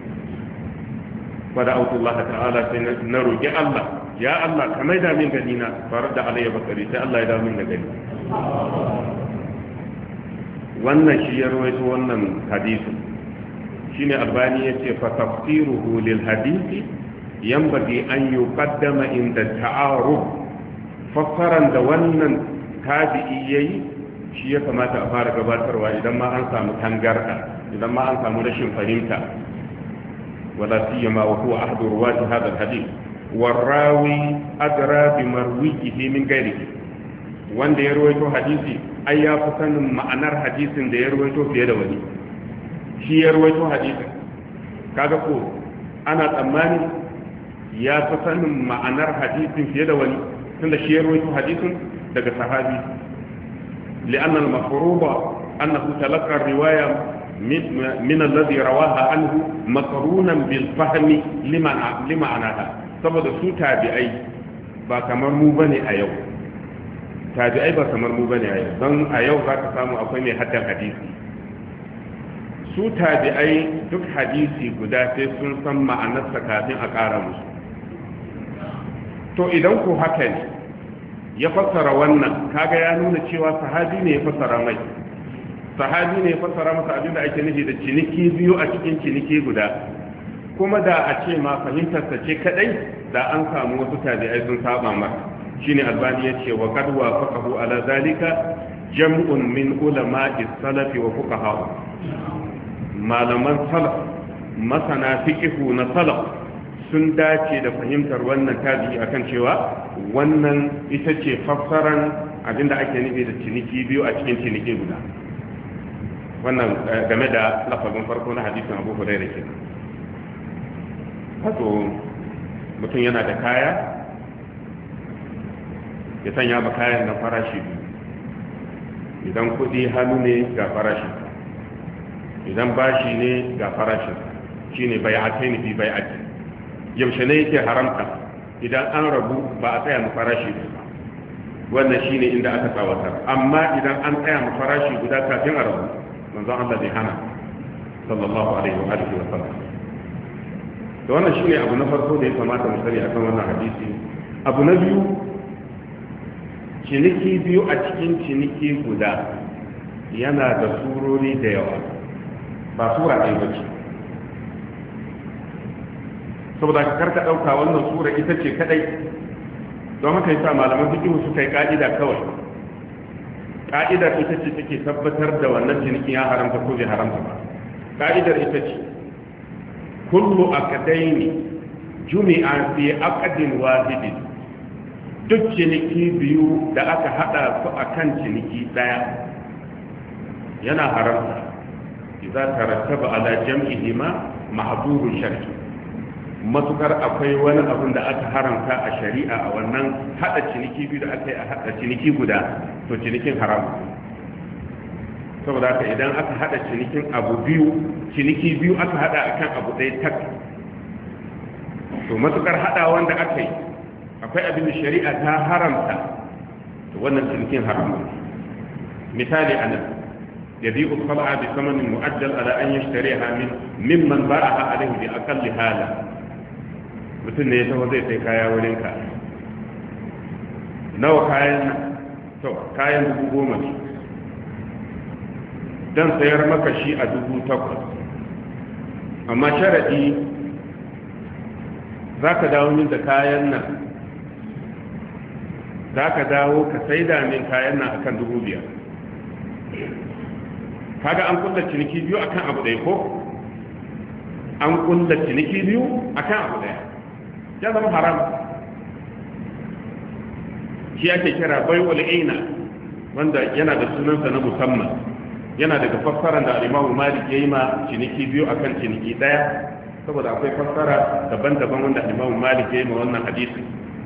fada Allah ta'ala sai na roƙi Allah ya Allah ka maida min gani na farar da alayya bakari sai Allah ya dawo min da gani wannan shi ya rawaito wannan hadisi shine albani yace fa tafsiruhu lil hadisi yanbaghi an yuqaddama inda ta'aruf fassaran da wannan tabi'i yayi shi ya kamata a fara gabatarwa idan ma an samu tangarda idan ma an samu rashin fahimta wala siyama wa huwa ahadu ruwati hadha alhadith warawi adra bi marwihi min ghairihi wanda ya rawaito hadisi ai ya fi sanin ma'anar hadisin da ya rawaito fiye da wani shi ya rawaito hadisin kaga ko ana tsammani ya fi sanin ma'anar hadisin fiye da wani tunda shi ya rawaito hadisin daga sahabi لأن المفروض أنه تلقى الرواية من الذي رواها عنه مقرونا بالفهم لمعناها saboda su tabi'ai ba kamar mu bane a yau tabi'ai ba kamar mu bane a yau don a yau za ka samu akwai mai haddan hadisi su tabi'ai duk hadisi guda sai sun san ma'anarsa kafin a ƙara musu to idan ku haka ne ya fassara wannan kaga ya nuna cewa sahabi ne ya fassara mai sahabi ne ya fassara masa abinda ake nufi da ciniki biyu a cikin ciniki guda kuma da a ce ma fahimtarsa ce kadai da an samu wasu tabi'ai sun saba masa shine albani ya ce wa qad wafaqahu ala zalika jam'un min ulama'i salafi wa fuqaha malaman salaf masana fiqhu na salaf sun dace da fahimtar wannan tabi'i akan cewa wannan ita ce fassaran abinda ake nufi da ciniki biyu a cikin ciniki guda wannan game da lafazin farko na hadisin Abu Hurairah kenan wato mutum yana da kaya ya sanya ba kayan na farashi biyu idan kudi hannu ne ga farashin idan bashi ne ga farashin shine bai'atayn fi bai'ati yaushe ne yake haramta idan an rabu ba a tsaya mu farashi ba wannan shine inda aka tsawatar amma idan an tsaya mu farashi guda kafin a rabu manzon Allah bai hana sallallahu alaihi wa alihi wa sallam to wannan shine abu na farko da ya kamata mu sani akan wannan hadisi abu na biyu ciniki biyu a cikin ciniki guda yana da surori da yawa ba sura ɗaya ba ce saboda ka karka ɗauka wannan sura ita ce kadai don haka yasa malaman fiqh suka yi ka'ida kawai ka'idar ita ce take tabbatar da wannan cinikin ya haramta ko bai haramta ba ka'idar ita ce kullu aqdaini jumi'a fi aqdin wahidin duk ciniki biyu da aka hada su akan ciniki daya yana haramta idan tarattaba ala jam'ihima mahdhurun shar'i matukar akwai wani abin da aka haramta a shari'a a wannan hada ciniki biyu da aka yi a hada ciniki guda to cinikin haram saboda haka idan aka hada cinikin abu biyu ciniki biyu aka hada akan abu ɗaya tak to matukar hada wanda aka yi akwai abin da shari'a ta haramta to wannan cinikin haram misali anan يبيع الصلعة بثمن مؤجل على أن يشتريها ممن باعها عليه بأقل حالة mutum ne ya taho zai sai kaya wurinka nawa kayan 10,000 ne don sayar maka shi a 8,000 amma sharaɗi za ka dawo min da kayan nan za ka dawo ka saida min kayan nan akan 5,000 kaga an kulla ciniki biyu akan abu ɗaya ko an kulla ciniki biyu akan abu ɗaya ya zama haram shi ake kira bai'ul ina wanda yana da sunansa na musamman yana daga fassarar da al-Imam Malik yayi ma ciniki biyu akan ciniki daya saboda akwai fassara daban-daban wanda al-Imam Malik yayi ma wannan hadisi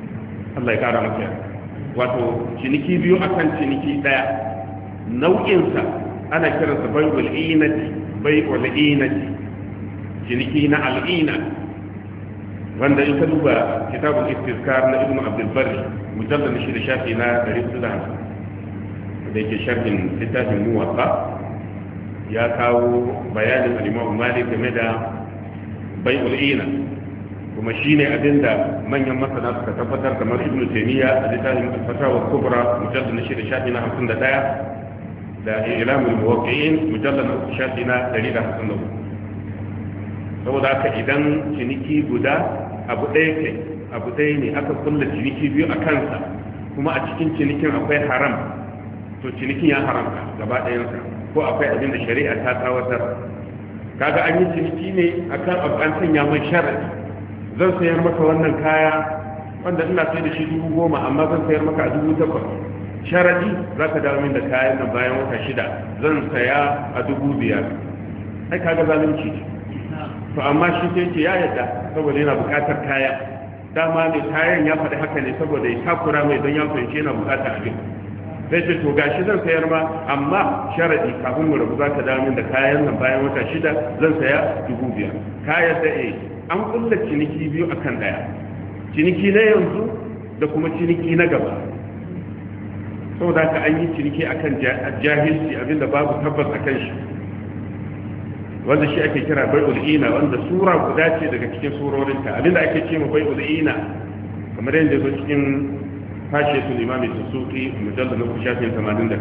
Allah ya kara maka wato ciniki biyu akan ciniki daya nau'insa ana kiransa bai'ul inati ciniki na al'ina wanda in ka duba kitabul istizkar na ibnu abdul barri mujallad na shida shafi na 450 da yake sharhin littafin muwatta ya kawo bayanin al-imam malik game da bai'ul ina kuma shine abinda manyan masana suka tabbatar kamar ibnu taymiya a littafin al-fatawa kubra mujallad na shida shafi na 51 da ilamul muwaqqi'in mujallad na shafi na 154 saboda haka idan ciniki guda abu ɗaya ne aka kulla ciniki biyu a kansa kuma a cikin cinikin akwai haram to cinikin ya haramta gaba ɗayansa ko akwai abin da shari'a ta tsawatar kaga an yi ciniki ne akan abu an sanya mai sharadi zan sayar maka wannan kaya wanda ina sai da shi 10,000 amma zan sayar maka a 8,000 sharadi za ka dawo min da kayan nan bayan wata 6 zan saya a 5,000 ai kaga zalunci to amma shi sai ce ya yadda saboda yana bukatar kaya dama ne kayan ya faɗi haka ne saboda ya takura mai don ya fahimci yana bukatar abin sai ce to gashi zan sayar ma amma sharadi kafin mu rabu za ka dawo min da kayan nan bayan wata 6 zan saya 5,000 kayan da an kulla ciniki biyu akan daya ciniki na yanzu da kuma ciniki na gaba saboda haka an yi ciniki akan jahilci abinda babu tabbas akan shi wanda shi ake kira bai'ul ina wanda sura guda ce daga cikin surorinta abinda ake ce ma bai'ul ina kamar yadda zo cikin fashiyatul imam as-suqi mujallad na shafin 89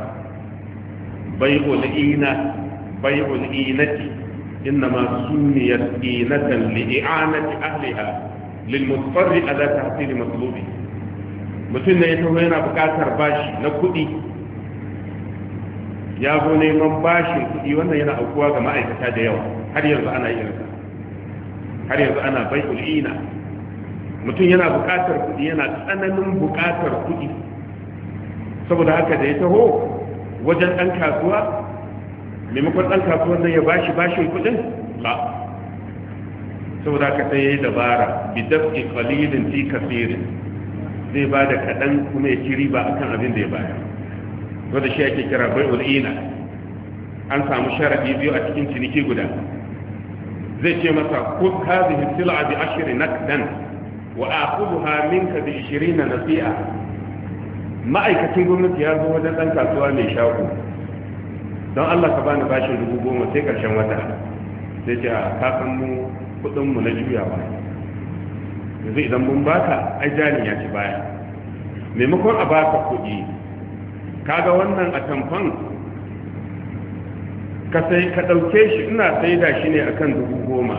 bai'ul inati inma sunniyat inatan li'anati ahliha lilmutarri ala tahsil matlubi mutum ne ya taho yana bukatar bashi na kuɗi ya zo neman bashin kuɗi wannan yana aukuwa ga ma'aikata da yawa har yanzu ana yin sa har yanzu ana bai'ul ina mutum yana buƙatar kuɗi yana tsananin buƙatar kuɗi saboda haka da ya taho wajen ɗan kasuwa maimakon ɗan kasuwan nan ya bashi bashin kuɗin ba saboda haka sai ya yi dabara bi dafi qalilin fi kafirin zai ba da kaɗan kuma ya ci riba akan abin da ya bayar wanda shi ake kira bai'ul ina an samu sharadi biyu a cikin ciniki guda zai ce masa khudh hadhihi sil'a bi 10 nakdan wa akhudha minka bi 20 nasi'a ma'aikacin gwamnati ya zo wajen dan kasuwa mai shago don Allah ka bani bashin 10,000 sai karshen wata sai ce ka san mu kudin mu na juyawa yanzu idan mun baka ai jani ya ci baya maimakon a baka kudi kaga wannan atamfan ka ɗauke shi ina sai da shi ne akan 10,000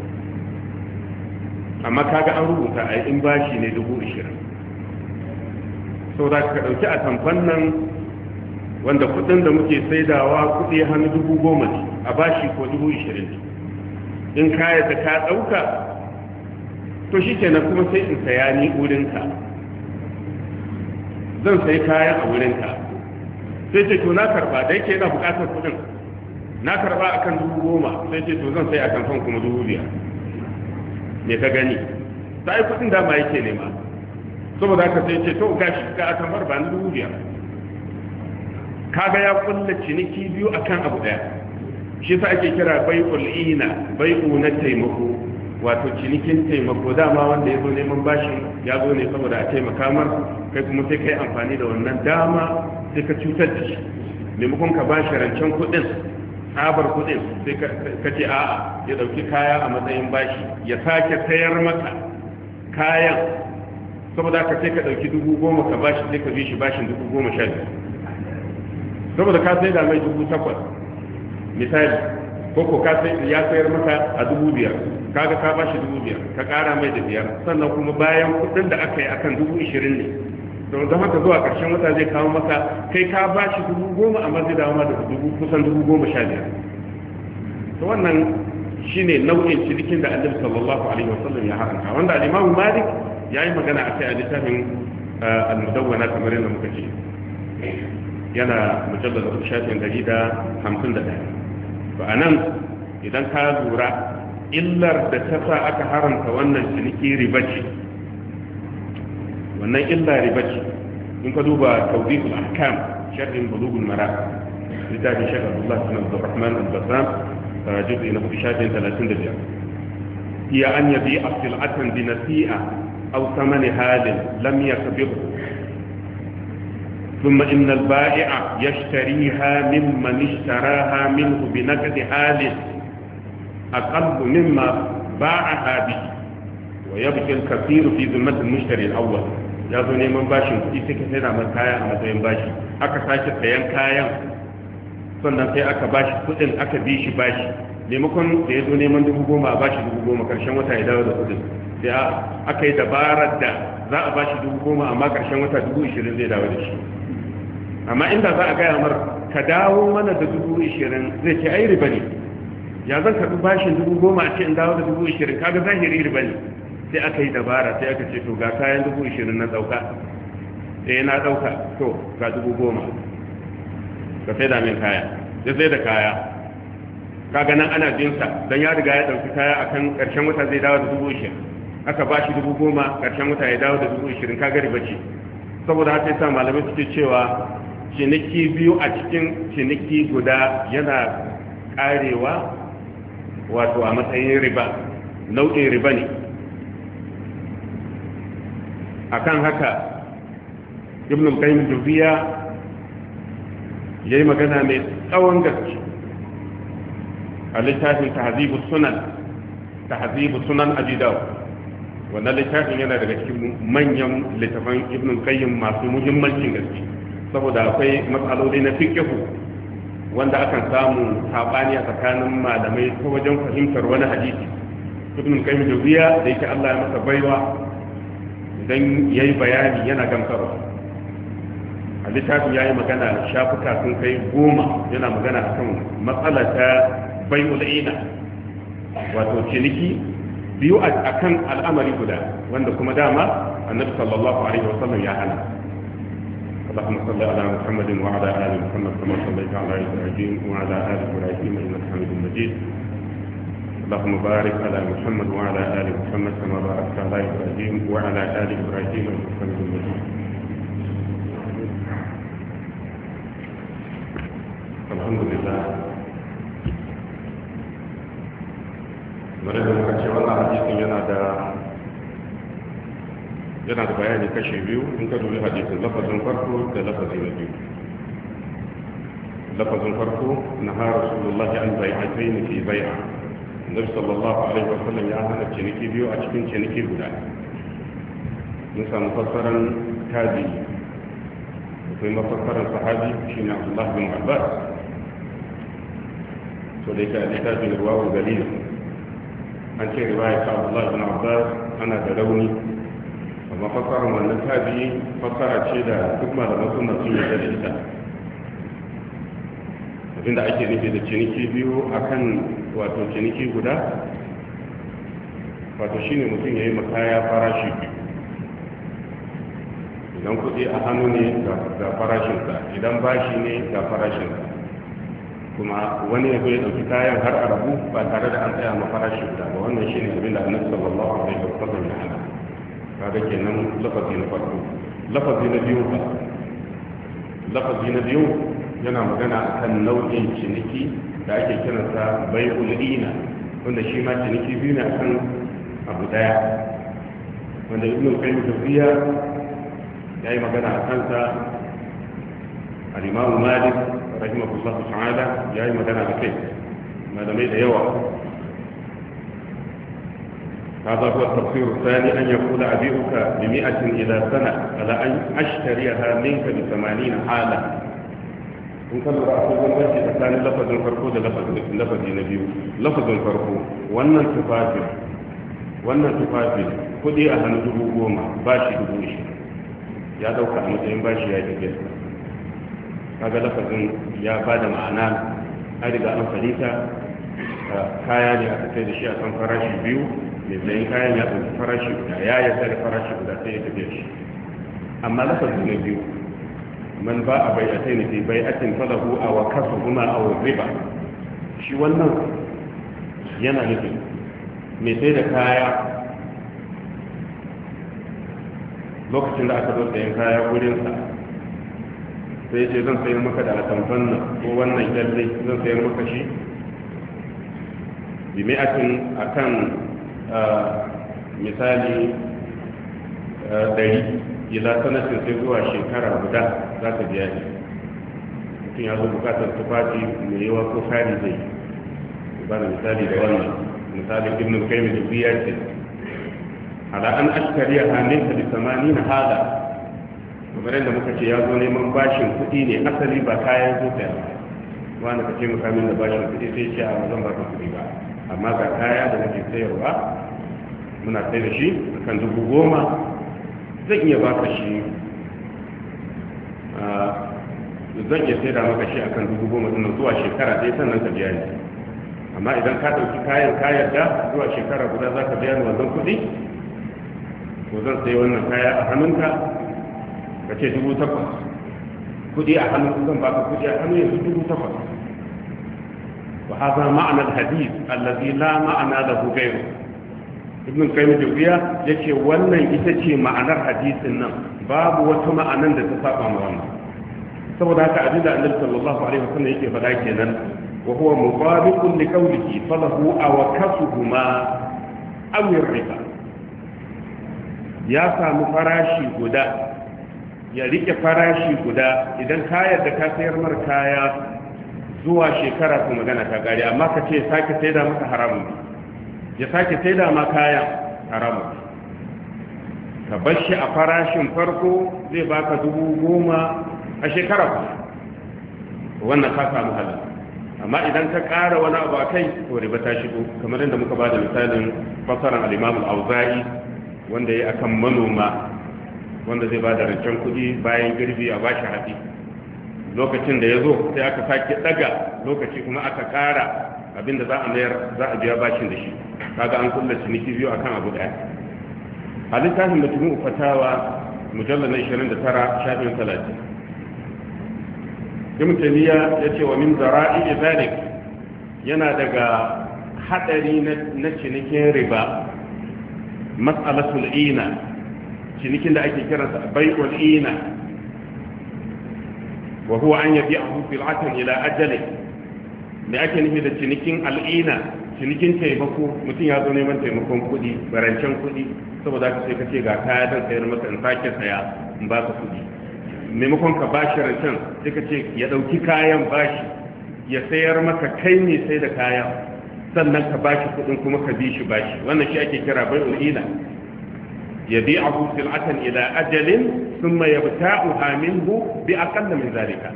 amma kaga an rubuta a in bashi ne 20,000 sau da ka ɗauki atamfan nan wanda kudin da muke saidawa kudi hannu 10,000 ne a bashi ko 20,000 in kaya da ka ɗauka to shi kenan kuma sai in saya ni wurinka zan sai kayan a wurinka sai ce to na karba da yake yana bukatar kudin na karba akan 10,000 sai ce to zan sai akan fan kuma 5,000 me ka gani sai kudin da ma yake nema saboda haka sai ce to gashi ka akan bar ba 5,000 kaga ya kulla ciniki biyu akan abu daya shi sa ake kira bai'ul ina bai'u na taimako wato cinikin taimako dama wanda ya zo neman bashin ya zo ne saboda a taimaka mar kai kuma sai kai amfani da wannan dama sai ka cutar da shi maimakon ka bashi rancen kuɗin tsabar kuɗin sai ka ce a'a ya ɗauki kaya a matsayin bashi ya sake sayar maka kayan saboda ka sai ka ɗauki 10,000 ka bashi sai ka bi shi bashin 12,000 saboda ka sai da mai 8,000 misali ko ka sai ya sayar maka a 5,000 kaga ka bashi 5,000 ka kara mai da 5 sannan kuma bayan kudin da aka yi akan 20,000 ne don haka zuwa karshen wata zai kawo maka kai ka bashi 10,000 amma zai dawo ma da kusan 15,000 to wannan shine nau'in cinikin da Annabi sallallahu alaihi wasallam ya haramta wanda al-Imam Malik yayi magana akai a littafin al-Mudawwana kamar yadda muka ce yana mujallad shafin 151 to anan idan ka lura illar da ta sa aka haramta wannan ciniki riba ce wannan illa riba ce. in ka duba tawdihul ahkam sharhin bulughul maram littafin Sheikh Abdullah bin Abdurrahman al-Bassam juz'i na 35 hiya an yabi'a sil'atan bi nasi'a aw thamani halin lam yakbir ثم إن البائع يشتريها ممن اشتراها منه بنقد حال أقل مما باعها به ويبقى الكثير في ذمة المشتري الأول ya zo neman bashin kuɗi sai ka sai da kaya a matsayin bashi aka sake sayan kayan sannan sai aka bashi kuɗin aka bi shi bashi maimakon da ya zo neman 10,000 a bashi 10,000 karshen wata ya dawo da kuɗin sai aka yi dabarar da za a bashi 10,000 amma karshen wata 20,000 zai dawo da shi. amma inda za a gaya mar ka dawo mana da 20,000 zai ce ai riba ne, ya zan karɓi bashin 10,000 a ce in dawo da 20,000 kaga zahiri riba ne. sai aka yi dabara sai aka ce to ga kayan 20,000 na dauka na dauka to ga 10,000 ka sai da min kaya ya sai da kaya kaga nan ana jinsa dan ya riga ya dauki kaya akan karshen wata zai dawo da 20,000 aka ba shi 10,000 karshen wata ya dawo da 20,000 kaga riba ce. saboda haka yasa malamai suke cewa ciniki biyu a cikin ciniki guda yana karewa wato a matsayin riba, nau'in riba ne. akan haka ibn al-qayyim al-jawziyya yayi magana mai tsawon gaske a littafin tahzibu sunan abi dawud. wannan littafin yana daga cikin manyan littafan ibn al-qayyim masu muhimmancin gaske saboda akwai matsaloli na fiqh wanda akan samu sabani a tsakanin malamai ta wajen fahimtar wani hadisi. ibn al-qayyim al-jawziyya da yake Allah ya masa baiwa idan ya yi bayani yana gamsarwa. a littafin ya yi magana shafuka sun kai 10 yana magana akan matsala ta bai'ul ina, wato ciniki biyu a kan al'amari guda wanda kuma dama annabi sallallahu alaihi wasallam ya hana. اللهم صل على محمد وعلى ال محمد كما صليت على ابراهيم وعلى ال ابراهيم انك حميد مجيد. اللهم بارك على محمد وعلى آل محمد كما باركت على إبراهيم وعلى آل إبراهيم إنك حميد مجيد. الحمد لله. مرحبا muka ce wannan hadisin yana da bayani kashe biyu in ka dubi hadisin lafazin farko da lafazi na biyu. lafazin farko naha rasulullahi an bai'atayn fi bai'a. Nabi sallallahu alaihi wasallam ya hana ciniki biyu a cikin ciniki guda. mun samu fassaran tabi, akwai mafassaran sahabi shine Abdullah bin Abbas, to da yake a littafin ruwa galil an ce riwaya ta Abdullah bin Abbas ana da rauni, amma fassaran wannan tabi fassara ce da duk malaman sunna sun yarda da ita. abinda ake nufi da ciniki biyu akan wato ciniki guda, wato shine mutum ya yi makaya farashi biyu. idan kudi a hannu ne ga farashinsa, idan bashi ne ga farashinsa, kuma wani ya zo ya ɗauki kayan har a rabu ba tare da an tsaya ma farashi guda ba. wannan shine abin da annabi sallallahu alaihi wasallam ya hana. kaga kenan lafazi na farko. lafazi na biyu yana magana akan nau'in ciniki da ake kiransa bai'ul ina, wanda shi ma ciniki biyu ne akan abu daya, wanda ibn al-qayyim tafiya yayi magana akan sa. al-imam malik rahimahullah ta'ala yayi magana da kai malamai da yawa. هذا هو التفسير الثاني أن يقول أبيعك ب100 إلى سنة على أن أشتريها منك ب80 حالة. in ka lura akwai bambanci tsakanin lafazin farko da lafazi na biyu. lafazin farko wannan tufafin kudi a hannu 10,000 bashi 20,000 ya dauka a matsayin bashi ya tafiya. kaga lafazin ya ba da ma'ana a riga an fahimta kaya ne aka kai da shi a kan farashi biyu, mai sayin kayan ya ɗauki farashi guda, ya yarda da farashi guda sai ya tafiya shi. amma lafazin na biyu man ba a bai'atai ne fi bai'atin falahu a wa kasu kuma a wa riba, shi wannan yana nufin mai sai da kaya lokacin da aka zo sayan kaya wurinsa sai ce zan sayar maka da atamfan nan ko wannan kyalle zan sayar maka shi bi mi'atin akan misali 100 ila sanatin sai zuwa shekara guda za ka biya shi. Mutum ya zo bukatar tufafi mai yawa ko kari zai ba da misali da wannan misalin ibn qayyim da biya ce ala an ashkariya haminka bi 80 hada kamar yadda muka ce ya zo neman bashin kuɗi ne asali ba kayan zo da wani ka ce mukamin da bashin kuɗi sai ce a zan baka kuɗi ba amma ga kaya da nake sayarwa muna sai da shi kan 10,000 zan iya baka shi zan iya sai da maka shi akan 10,000 din zuwa shekara ɗaya sannan ka biya ni amma idan ka ɗauki kayan da zuwa shekara guda za ka biya ni wannan kuɗi to zan sai wannan kaya a hannunka ka ce 8,000 kuɗi a hannun zan baka kuɗi a hannun yanzu 8,000 wa haza ma'anar hadith allazi la ma'ana lahu ghayru ibn qayyim jawziya yace wannan ita ce ma'anar hadisin nan babu wata ma'anar da ta saba ma wannan saboda haka abin da annabi sallallahu alaihi wasallam yake faɗa kenan wa huwa mubabiqun li qawlihi falahu awkasuhuma aw riba ya samu farashi guda ya rike farashi guda idan kayar da ka sayar mar kaya zuwa shekara ko magana ta gari amma ka ce sake saida maka haramun ya sake saida ma kayan haramun ka bar shi a farashin farko zai baka 10,000 a shekara ku wannan ka samu halal amma idan ka ƙara wani abu a kai to riba ta shigo kamar yadda muka ba da misalin fasaran al-imam al-auza'i wanda ya akan manoma wanda zai ba da rancen kuɗi bayan girbi a bashi hatsi lokacin da ya zo sai aka sake daga lokaci kuma aka ƙara abinda za a mayar za a biya bashin da shi kaga an kulla ciniki biyu akan abu daya a littafin mutumin fatawa mujallar na 29 shafin 30 ibn taymiya yace wa min zara'i zalik yana daga hadari na cinikin riba mas'alatul ina cinikin da ake kiransa bai'ul ina wa huwa an yabi'ahu fil'atan ila ajali me ake nufi da cinikin al'ina cinikin taimako mutum ya zo neman taimakon kuɗi barancen kuɗi saboda haka sai ka ce ga kaya don sayar masa in sake saya in ba ka kuɗi maimakon ka bashi rancen sai ka ce ya ɗauki kayan bashi ya sayar maka kai ne sai da kayan sannan ka bashi kuɗin kuma ka bi shi bashi wannan shi ake kira bai'ul ina yabi'ahu sil'atan ila ajalin thumma yabta'uha minhu bi aqall min zalika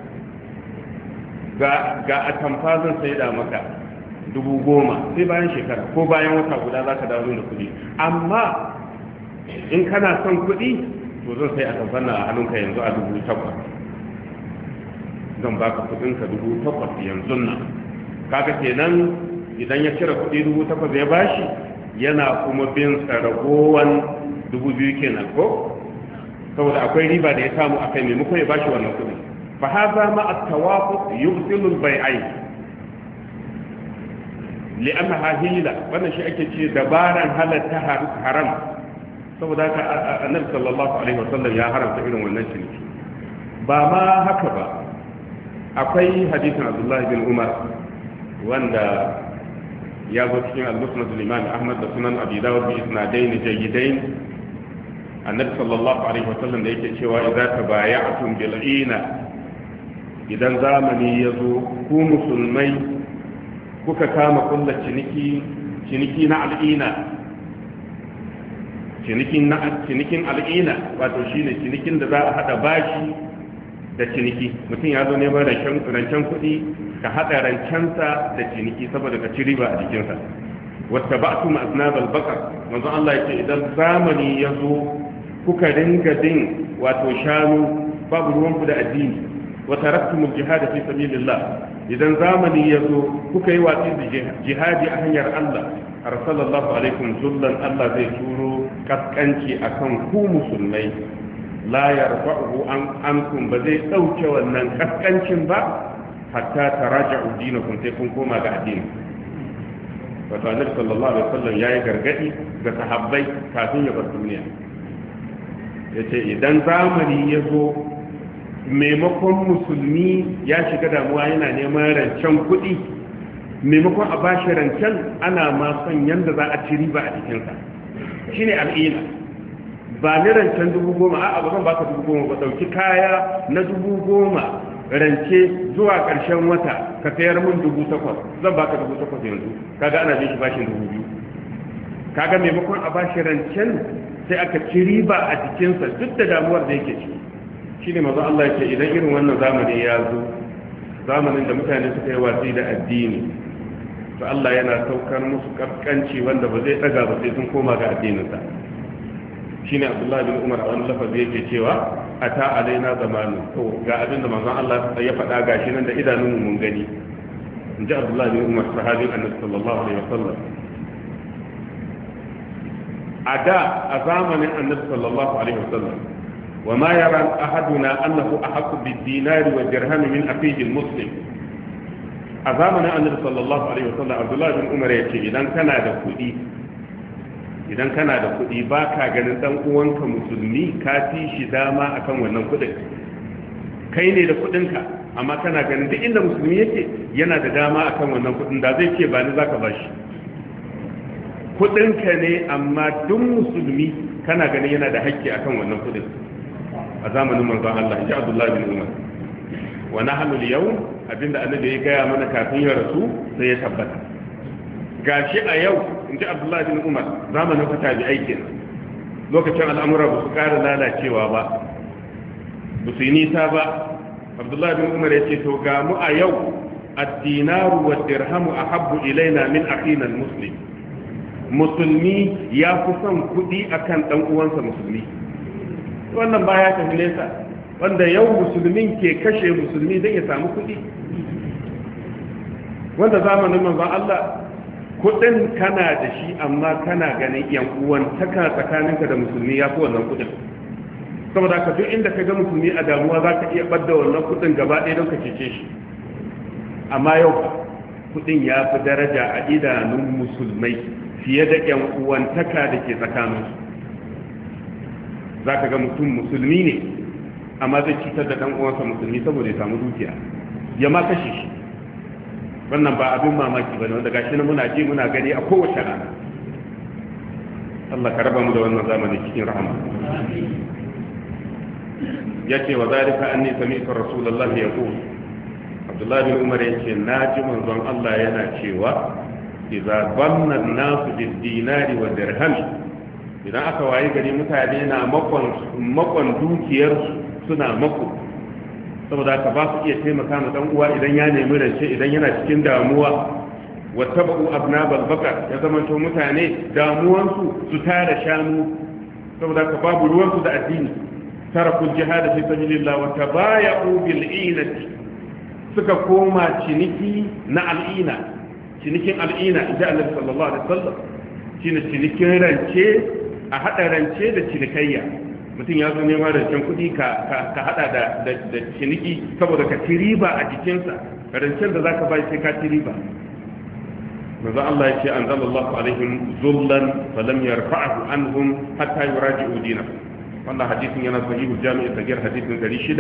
ga atamfa zan sai da maka 10,000 sai bayan shekara ko bayan wata guda zaka dawo da kuɗi amma in kana son kuɗi to zan sai atamfa na a hannunka yanzu a 8,000 zan baka kuɗin ka 8,000 yanzu nan kaga kenan idan ya cire kuɗi 8,000 ya bashi yana kuma bin saragowan 2,000 kenan ko saboda akwai riba da ya samu akai maimakon ya bashi wannan kuɗi fa hadha ma at-tawafuq yubtilu al-bay'ain li'annaha hila wannan shi ake ce dabaran halatta haram saboda haka annabi sallallahu alaihi wasallam ya haramta irin wannan ciniki ba ma haka ba akwai hadisin Abdullah bin Umar wanda ya zo cikin al-musnad al-imam Ahmad da sunan Abi Dawud bi isnadain jayyidain annabi sallallahu alaihi wasallam da yake cewa idza tabaya'tum bil ina idan zamani yazo ku musulmai kuka kama kullu ciniki na al'ina cinikin al'ina wato shine cinikin da za a hada bashi da ciniki mutum ya zo neman rancen kuɗi ka hada rancensa da ciniki saboda ka ci riba a jikinsa wata ba'tum aznab al-baqar manzo Allah yake idan zamani yazo kuka dinga din wato shanu babu ruwanku da addini wa taraktumul jihad fi sabilillah idan zamani yazo kuka yi watsi da jihadi a hanyar Allah arsalallahu alaikum zullan Allah zai turo kaskanci akan ku musulmai la yarfa'uhu ankum ba zai dauke wannan kaskancin ba hatta taraja'u dinakum sai kun koma ga addini wato annabi sallallahu alaihi wasallam yayi gargadi ga sahabbai kafin ya bar duniya yace idan zamani ya zo maimakon musulmi ya shiga damuwa yana neman rancen kuɗi, maimakon a bashi rancen ana ma son yanda za a ci riba a cikinsa shine al'ina. ba ni rancen 10,000 a'a ba zan baka 10,000 ba, dauki kaya na 10,000 rance zuwa ƙarshen wata ka sayar min 8,000 zan baka 8,000 yanzu, kaga ana bin shi bashin 2,000. kaga maimakon a bashi rancen sai aka ci riba a jikinsa duk da damuwar da yake ciki. shine manzo Allah yake idan irin wannan zamani ya zo, zamanin da mutane suka yi watsi da addini, to Allah yana saukar musu kaskanci wanda ba zai daga ba sai sun koma ga addininsa. shine Abdullah bin Umar a wani lafazi yake cewa ata alaina zamanu, to ga abin da manzon Allah ya faɗa gashi nan da idanun mun gani. inji Abdullah bin Umar sahabin Annabi sallallahu alaihi wasallam. ada a zamanin Annabi sallallahu alaihi wasallam wa ma yara ahaduna annahu ahaqqu bid-dinari wa dirham min aqihi al-muslim. a zamanin Annabi sallallahu alaihi wasallam Abdullah bin Umar yace idan kana da kuɗi ba ka ganin ɗan uwanka musulmi ka fi shi dama akan wannan kuɗin. kai ne da kuɗinka amma kana ganin duk inda musulmi yake yana da dama akan wannan kuɗin, da zai ce ba ni zaka ba shi. kuɗinka ne amma duk musulmi kana ganin yana da haƙƙi akan wannan kuɗin. a zamanin manzon Allah inji Abdullah bin Umar. wa nahnu al-yawm abinda annabi ya gaya mana kafin ya rasu sai ya tabbata. gashi a yau in ji Abdullahi bin Umar zamanin fata bi aikin lokacin al'amura ba su ƙara lalacewa ba su yi nisa ba. Abdullahi bin Umar ya ce to ga mu a yau ad-dinaru wa dirhamu ahabbu ilaina min akhina al-muslim. musulmi ya fi son kuɗi akan dan uwansa musulmi. wannan baya tafi nesa, wanda yau musulmin ke kashe musulmi don ya samu kuɗi, wanda zamanin manzon Allah kudin kana da shi amma kana ganin yan uwantaka tsakaninka da musulmi ya fi wannan kudin. saboda ka duk inda ka ga musulmi a damuwa za ka iya ɓadda wannan kudin gaba ɗaya don ka cece shi. amma yau kudin ya fi daraja a idanun musulmai fiye da yan uwantaka da ke tsakaninsu. za ka ga mutum musulmi ne amma zai cutar da ɗan uwansa musulmi saboda ya samu dukiya ya ma kashe shi. wannan ba abin mamaki ba ne, wanda gashi na muna ji muna gani a kowace rana. Allah ka raba mu da wannan zamani cikin rahama. ya ce wa zalika anni sami'tu rasulullahi yaqul, Abdullah bin Umar yace naji manzon Allah yana cewa idza banna an-nasu bid-dinari wa dirhami, idan aka waye gari mutane na makon dukiyar suna mako, saboda ka ba su iya taimaka ma dan uwa idan ya nemi rance, idan yana cikin damuwa. wa tabu abnabal bakar, ya zama to mutane damuwansu su tara shanu, saboda ka babu ruwansu da addini. tarakul jihad fi sabilillah wa tabaya'u bil inati, suka koma ciniki na al'ina, cinikin al'ina idan Annabi sallallahu alaihi wasallam shine cinikin rance, a hada rance da cinikayya. mutum ya zo neman rancen kuɗi ka hada da ciniki saboda ka ci riba a jikinsa. rancen da zaka bai sai ka ci riba. manzo Allah ya ce anzalallahu alaihim zullan falam yarfa'hu anhum hatta yuraji'u dinahum. wannan hadisin yana sahihu jami'i sagir hadisin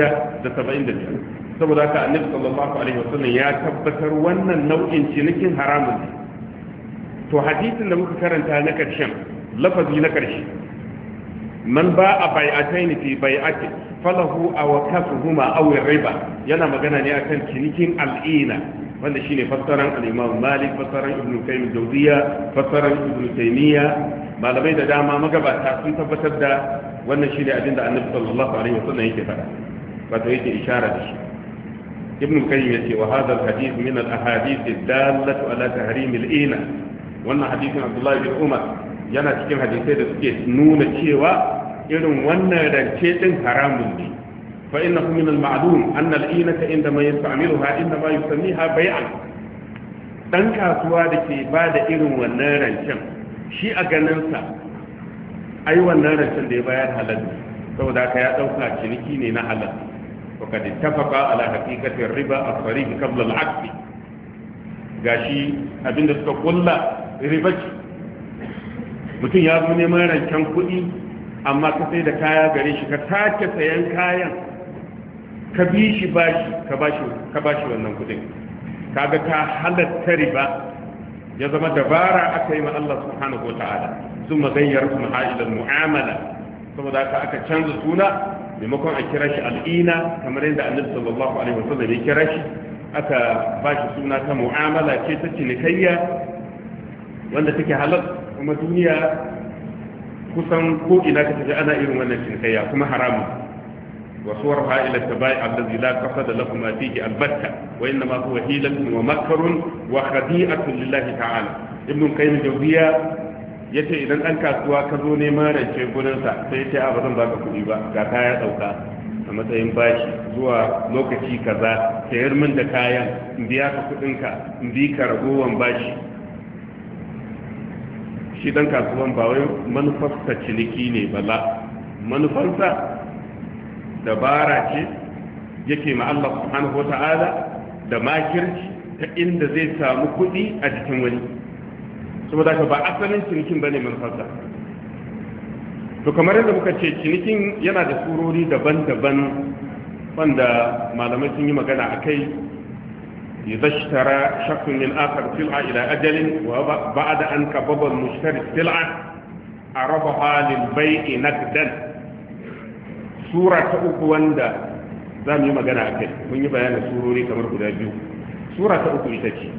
675. saboda haka Annabi sallallahu alaihi wasallam ya tabbatar wannan nau'in cinikin haramun ne. to hadisin da muka karanta na karshen lafazi na karshe, man ba a bai'atain fi bai'atin falahu aw kasuhuma aw riba, yana magana ne akan cinikin al'ina, wanda shine fassaran al-Imam Malik, fassaran Ibn Qayyim al-Jawziyya, fassaran Ibn Taymiyyah. malamai da dama magabata sun tabbatar da wannan shine abinda Annabi sallallahu alaihi wasallam yake faɗa, wato yake isharar da shi. Ibn Qayyim yace wa hadha al-hadith min al-ahadith ad-dallatu ala tahrim al-ina. wannan hadisin Abdullah bin Umar yana cikin hadisai da suke nuna cewa irin wannan rance din haramun ne. fa innahu min al-ma'lum anna al-inata indama yasta'miluha indama yusammiha bay'an. dan kasuwa da ke ba da irin wannan rancen, shi a ganin sa ai wannan rancen da ya bayar halal ne, saboda haka ya dauka ciniki ne na halal. wa kad ittafaqa ala haqiqati riba as-sarih qabla al-'aqd. gashi abinda suka kulla riba ce. mutum ya zo neman rancen kuɗi amma ka sai da kaya gare shi ka take sayan kayan ka bi shi bashi ka bashi wannan kudin kaga ka halatta riba ya zama dabara aka yi ma Allah subhanahu wata'ala sun magayyar kuma ha'ilal mu'amala saboda aka canza suna maimakon a kira shi al'ina kamar yadda annabi sallallahu alaihi wasallam ya kira shi aka ba shi suna ta mu'amala ce ta cinikayya wanda take halal kuma duniya kusan ko ina ka tafi ana irin wannan cinikayya kuma haramun وصور هائلة التبايع الذي لا قصد لكم فيه البتة وإنما هو حيلة ومكر وخديئة لله تعالى ابن القيم الجوزية yace idan ɗan kasuwa ka zo nema rance gurinsa sai ya ce a ba zan baka kuɗi ba ga kaya ɗauka a matsayin bashi zuwa lokaci kaza sayar min da kayan in biya ka kuɗinka in bi ka ragowar bashi shi ɗan kasuwan ba wai manufarsa ciniki ne bala manufarsa dabara ce yake ma Allah subhanahu wata'ala da makirci ta inda zai samu kuɗi a jikin wani saboda ka ba asalin cinikin bane manufarsa to kamar yadda muka ce cinikin yana da surori daban-daban wanda malamai sun yi magana a kai idza ishtara shakhsun min akhar sil'a ila ajalin wa ba'da an qabada al-mushtari sil'a arabaha lil bay'i naqdan sura ta uku wanda za mu yi magana a kai mun yi bayanin surori kamar guda biyu sura ta uku ita ce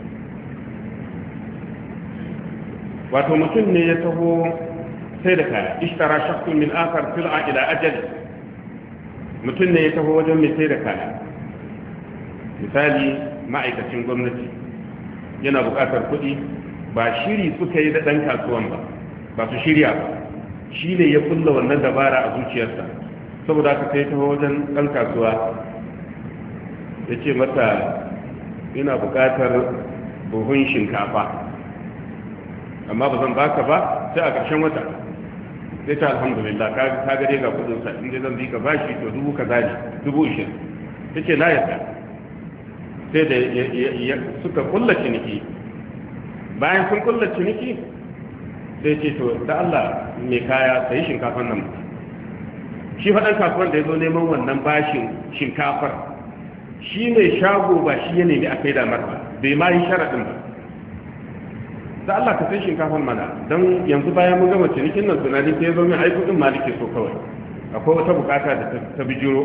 wato mutum ne ya taho sai da kaya ishtara shakhsun min akhar sil'a ila ajal mutum ne ya taho wajen mai sai da kaya misali ma'aikacin gwamnati yana buƙatar kuɗi ba shiri suka yi da ɗan kasuwan ba su shirya ba shi ne ya kulla wannan dabara a zuciyarsa saboda aka kai ta wajen ɗan kasuwa ya ce mata ina buƙatar buhun shinkafa amma ba zan baka ba sai a ƙarshen wata sai ta alhamdulillah ka gare ga kudinsa inda zan bi ka bashi to dubu ka zaji 20,000 ya ce na yadda sai da suka kulla ciniki bayan sun kulla ciniki sai ce to da Allah mai kaya sai shinkafan nan shi faɗan kasuwan da ya zo neman wannan bashin shinkafar shi ne shago ba shi ya nemi a kai damar ba bai ma yi sharaɗin ba da Allah ka sai shinkafar mana don yanzu bayan mun gama cinikin nan tunani sai ya zo min aiki ɗin ma nake so kawai akwai wata bukata da ta bijiro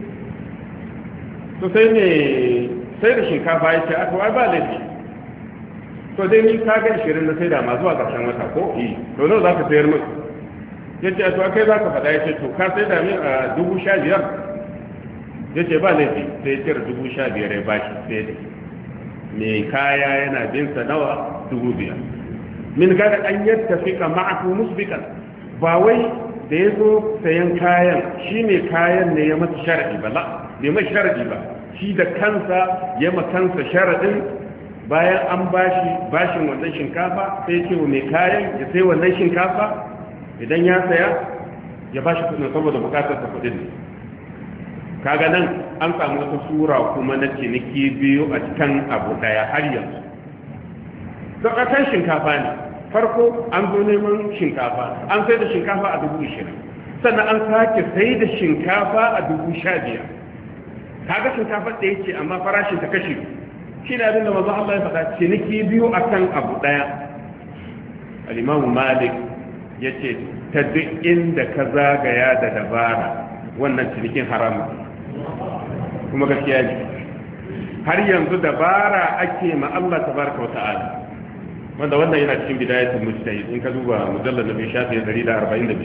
to sai ne sai da shinkafa ya ce aka wai ba laifi to dai ni ka ga 20 na sai da ma zuwa ƙarshen wata ko to nawa za ka sayar min ya ce a to kai za ka faɗa ya ce to ka sai da min a 15,000 ya ce ba laifi sai ya cire 15,000 ya ba shi sai da mai kaya yana binsa nawa 5,000 min gada an yadda fika ma'afu musbikan ba wai da ya zo sayan kayan shi mai kayan ne ya masa sharaɗi ba la bai mai sharaɗi ba shi da kansa ya ma kansa sharaɗin bayan an bashin wannan shinkafa sai ya ce wa mai kayan ya sai wannan shinkafa idan ya saya ya bashi kudin saboda bukatar ta kudin ne kaga nan an samu wata sura kuma na ciniki biyu a cikin abu daya har yanzu don a kan shinkafa ne farko an zo neman shinkafa an sai da shinkafa a 20,000 sannan an sake sai da shinkafa a 15,000 kaga shinkafa da yake amma farashin ta kashi shi ne abin da manzo Allah ya faɗa ciniki biyu akan abu daya al-Imam Malik yace ta duk inda ka zagaya da dabara wannan cinikin haramun kuma gaskiya ne har yanzu dabara ake ma Allah tabaraka wata'ala wanda wannan yana cikin bidayatul mujtahid in ka duba mujallal nabi shafi 145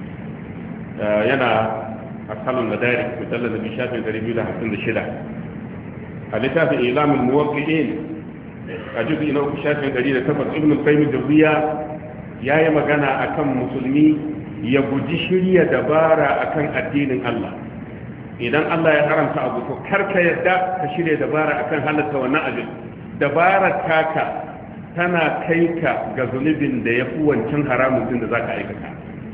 yana asalun madarik mujallal nabi shafi 256 a littafin ilamul muwaqqi'in a juz'i na shafi 108 ibn al-qayyim al-jawziyya yayi magana akan musulmi ya guji shirya dabara akan addinin Allah idan Allah ya haramta abu to karka yadda ka shirya dabara akan halatta wannan abin dabarar taka tana kai ka ga zunubin da yafi wancan haramun din da zaka aikata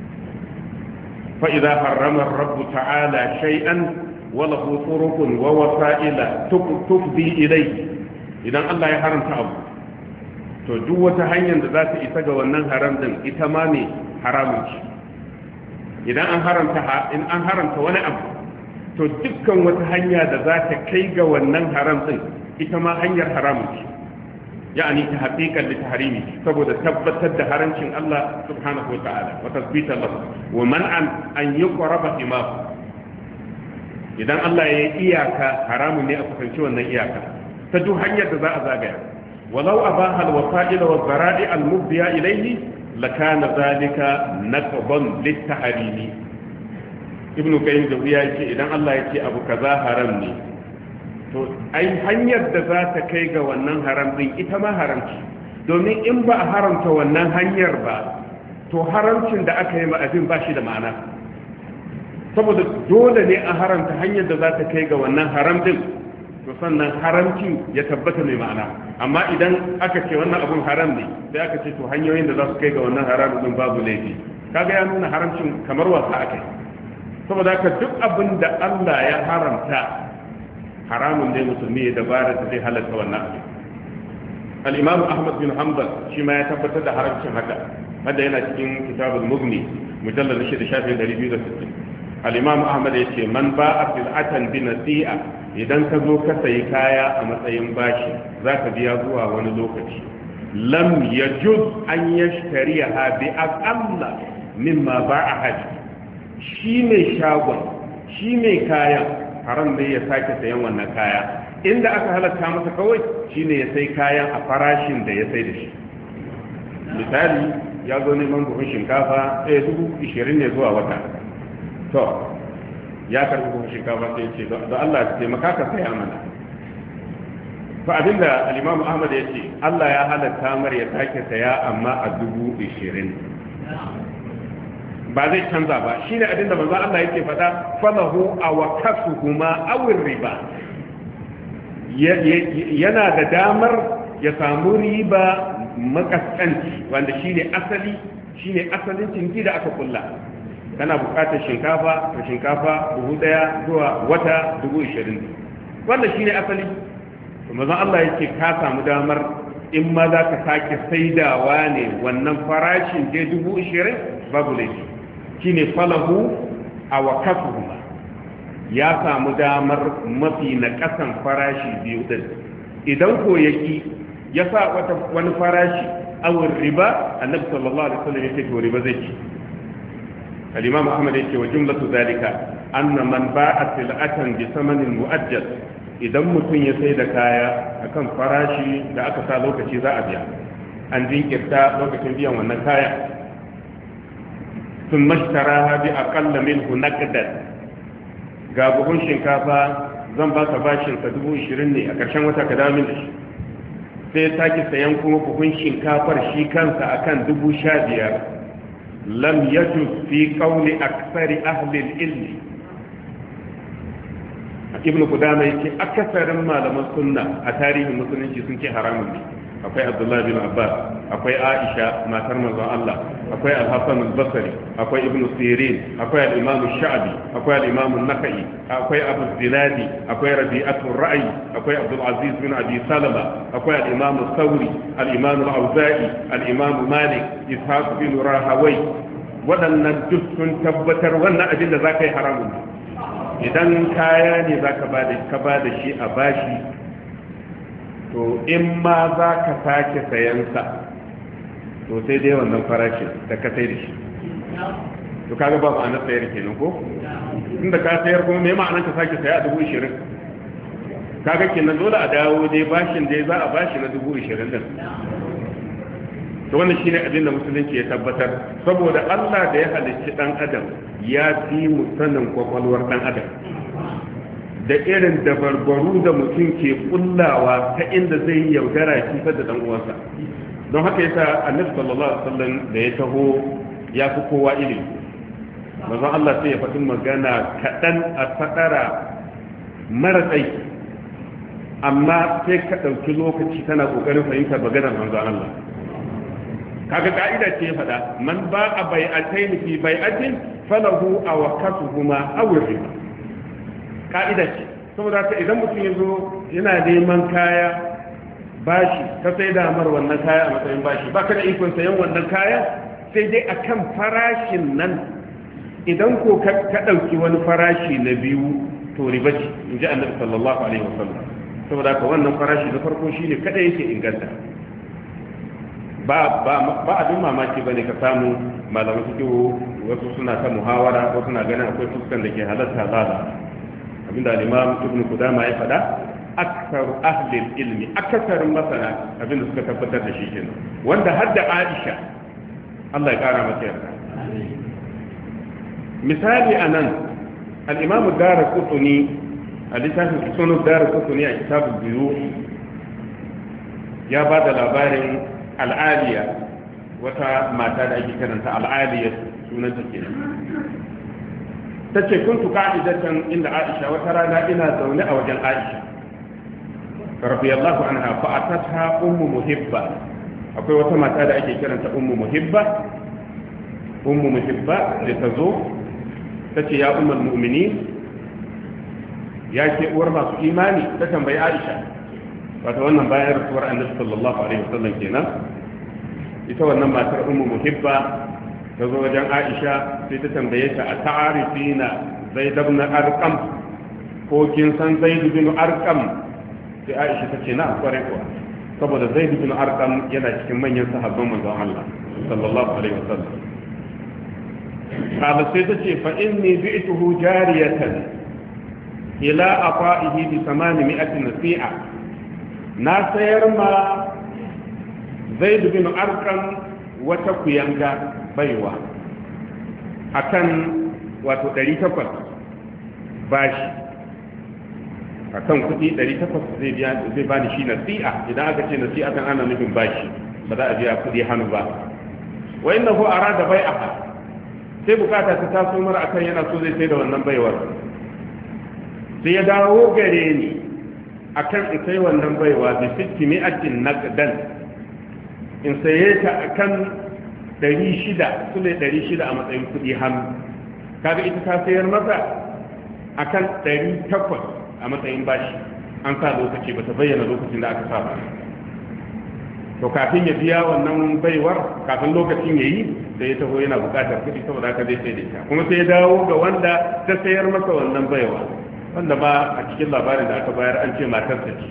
fa idza harrama ar-rabb ta'ala shay'an wa lahu turuqun wa wasa'ila tufdi ilayhi idan Allah ya haramta abu to duk wata hanyar da za ta isa ga wannan haram din ita ma ne haramun ce idan an haramta wani abu to dukkan wata hanya da za ta kai ga wannan haram din ita ma hanyar haramun ce ya'ani ta haqiqan li tahrimi saboda tabbatar da haramcin Allah subhanahu wa ta'ala wa tasbita lahu wa man'an an yuqraba imahu idan Allah ya yi iyaka haramun ne a kusanci wannan iyaka ta duk hanyar da za a zagaya walau abaha al-wasa'il wa zara'i al-mubdiya ilayhi lakana zalika naqban lit-tahrimi ibn qayyim jawziya yake idan Allah yake abu kaza haram ne to ai hanyar da za ta kai ga wannan haram din ita ma haramci domin in ba a haramta wannan hanyar ba to haramcin da aka yi ma abin ba shi da ma'ana saboda dole ne a haramta hanyar da za ta kai ga wannan haram din to sannan haramcin ya tabbata mai ma'ana amma idan aka ce wannan abun haram ne sai aka ce to hanyoyin da za su kai ga wannan haram din babu laifi kaga ya nuna haramcin kamar wasa akai saboda haka duk abin da Allah ya haramta haramun ne musulmi ya dabara da zai halatta wannan abin al-imam Ahmad bin Hanbal shi ma ya tabbatar da haramcin haka wanda yana cikin kitabul mughni mujallal 6 shafin 260 al-imam Ahmad yace man ba'a sil'atan bi nasi'a idan ka zo ka sayi kaya a matsayin bashi zaka biya zuwa wani lokaci lam yajuz an yashtariha bi aqalla mimma ba'a hadi shi mai shagon shi mai kayan haram ne ya sake sayan wannan kaya inda aka halatta masa kawai shine ya sai kayan a farashin da ya sai da shi misali ya zo neman buhun shinkafa 20,000 ne zuwa wata to ya karbi buhun shinkafa sai ce da Allah ya taimaka ka saya mana fa abinda al-Imam Ahmad ya ce Allah ya halatta mar ya sake saya amma a 20,000 ba zai canza ba shi ne abinda manzo Allah yake faɗa falahu awakasuhuma awir riba yana da damar ya samu riba makaskanci wanda shine asalin cinki da aka kulla kana bukatar shinkafa to shinkafa buhu daya zuwa wata 20,000 wanda shine asali manzo Allah yake ka samu damar in ma za ka sake saidawa ne wannan farashin je 20,000 babu laifi shine falahu a wakafuhuma ya samu damar mafi na kasan farashi biyu din idan ko yaki ya sa wani farashi awin riba annabi sallallahu alaihi wasallam yake to riba zai ci al-imam Ahmad yake wa jumlatu zalika anna man ba'a sil'atan bi thamanin mu'ajjal idan mutum ya sai da kaya akan farashi da aka sa lokaci za a biya an jinkirta lokacin biyan wannan kaya sun mashtara bi aqalla minhu naqdan ga buhun shinkafa zan ba ka bashin ka 20,000 ne a ƙarshen wata ka dawo min da shi sai ya sake sayan kuma buhun shinkafar shi kansa akan 15,000 lam yajuz fi qawli aktsari ahli al-ilm ibn Qudama yake akasarin malaman sunna a tarihin musulunci sun ce haramun ne akwai Abdullah bin Abbas akwai Aisha matar manzon Allah akwai Al-Hasan al-Basri akwai Ibn Sirin akwai al-Imam Sha'bi akwai al-Imam an-Nakhai akwai Abu Zinadi akwai Rabi'atu ar-Ra'i akwai Abdul Aziz bin Abi Salama akwai al-Imam Thawri al-Imam al-Auza'i al-Imam Malik Ishaq bin Rahawai waɗannan duk sun tabbatar wannan abin da zaka yi haramun idan kaya ne zaka ba da shi a bashi to in ma za ka sake sayansa to sai dai wannan farashin da ka sai da shi to kaga ba ma'anar sayar kenan ko inda ka sayar kuma me ma'anar ka sake saya a 20,000 kaga kenan dole a dawo dai bashin dai za a bashi na 20,000 din to wannan shine abin da musulunci ya tabbatar saboda Allah da ya halicci dan adam ya fi mu sanin kwakwalwar dan adam da irin dabarbaru da mutum ke kullawa ta inda zai yaudara shi da dan uwansa don haka yasa annabi sallallahu alaihi wasallam da ya taho ya fi kowa ilimi manzon Allah sai ya faɗi magana kaɗan a fadara mara tsayi amma sai ka ɗauki lokaci kana ƙoƙarin fahimtar maganar manzon Allah kaga ka'ida ce ya faɗa man ba a bai'atayn fi bai'atin falahu awqatuhuma aw riba ka'ida ce saboda haka idan mutum ya zo yana neman kaya bashi ka sai da mar wannan kaya a matsayin bashi baka da ikon sayan wannan kaya sai dai akan farashin nan idan ko ka ɗauki wani farashi na biyu to riba ce in ji annabi sallallahu alaihi wasallam saboda haka wannan farashi na farko shine kada yake inganta ba abin mamaki bane ka samu malaman fiqh wasu suna ta muhawara wasu suna ganin akwai fuskan da ke halatta lala abinda al-imam ibn Qudama ya faɗa akthar ahli ilmi akthar masana abinda suka tabbatar da shi kenan wanda hadda Aisha Allah ya kara mata yarda misali anan al-imam ad-Darqutni a littafin sunan Darqutni a kitabul biyu ya ba da labarin al'aliya wata mata da ake karanta al'aliya sunanta kenan tace kuntu qa'idatan inda Aisha wata rana ina zaune a wajen Aisha radiyallahu anha fa atatha ummu muhibba akwai wata mata da ake kiranta ummu muhibba da tazo tace ya ummul mu'minin ya ke uwar masu imani ta tambayi Aisha wato wannan bayan rasuwar annabi sallallahu alaihi wasallam kenan ita wannan matar ummu muhibba ta zo wajen Aisha sai ta tambaye ta a ta'arifina Zaid ibn Arqam ko kin san Zaid ibn Arqam sai Aisha ta ce na kware kuwa saboda Zaid ibn Arqam yana cikin manyan sahabban manzon Allah sallallahu alaihi wasallam kada sai ta ce fa inni bi'tuhu jariyatan ila afa'ihi bi 800 nasi'a na sayar ma Zaid bin Arqam wata kuyanga baiwa akan wato 800 bashi akan kudi 800 zai bani shi nasi'a idan aka ce nasi'a kan ana nufin bashi ba za a biya kudi hannu ba wa innahu arada bai'aha sai bukata ta taso mara akan yana so zai sai da wannan baiwar sai ya dawo gare ni akan in sai wannan baiwa bi 600 naqdan in saye ta akan 600 sune 600 a matsayin kudi hannu kaga ita ta sayar masa akan 800 a matsayin bashi an sa lokaci bata bayyana lokacin da aka sa ba to kafin ya biya wannan baiwar kafin lokacin yayi sai ya taho yana bukatar kudi saboda haka zai sai da ita kuma sai ya dawo ga wanda ta sayar masa wannan baiwa wanda ba a cikin labarin da aka bayar an ce matarsa ce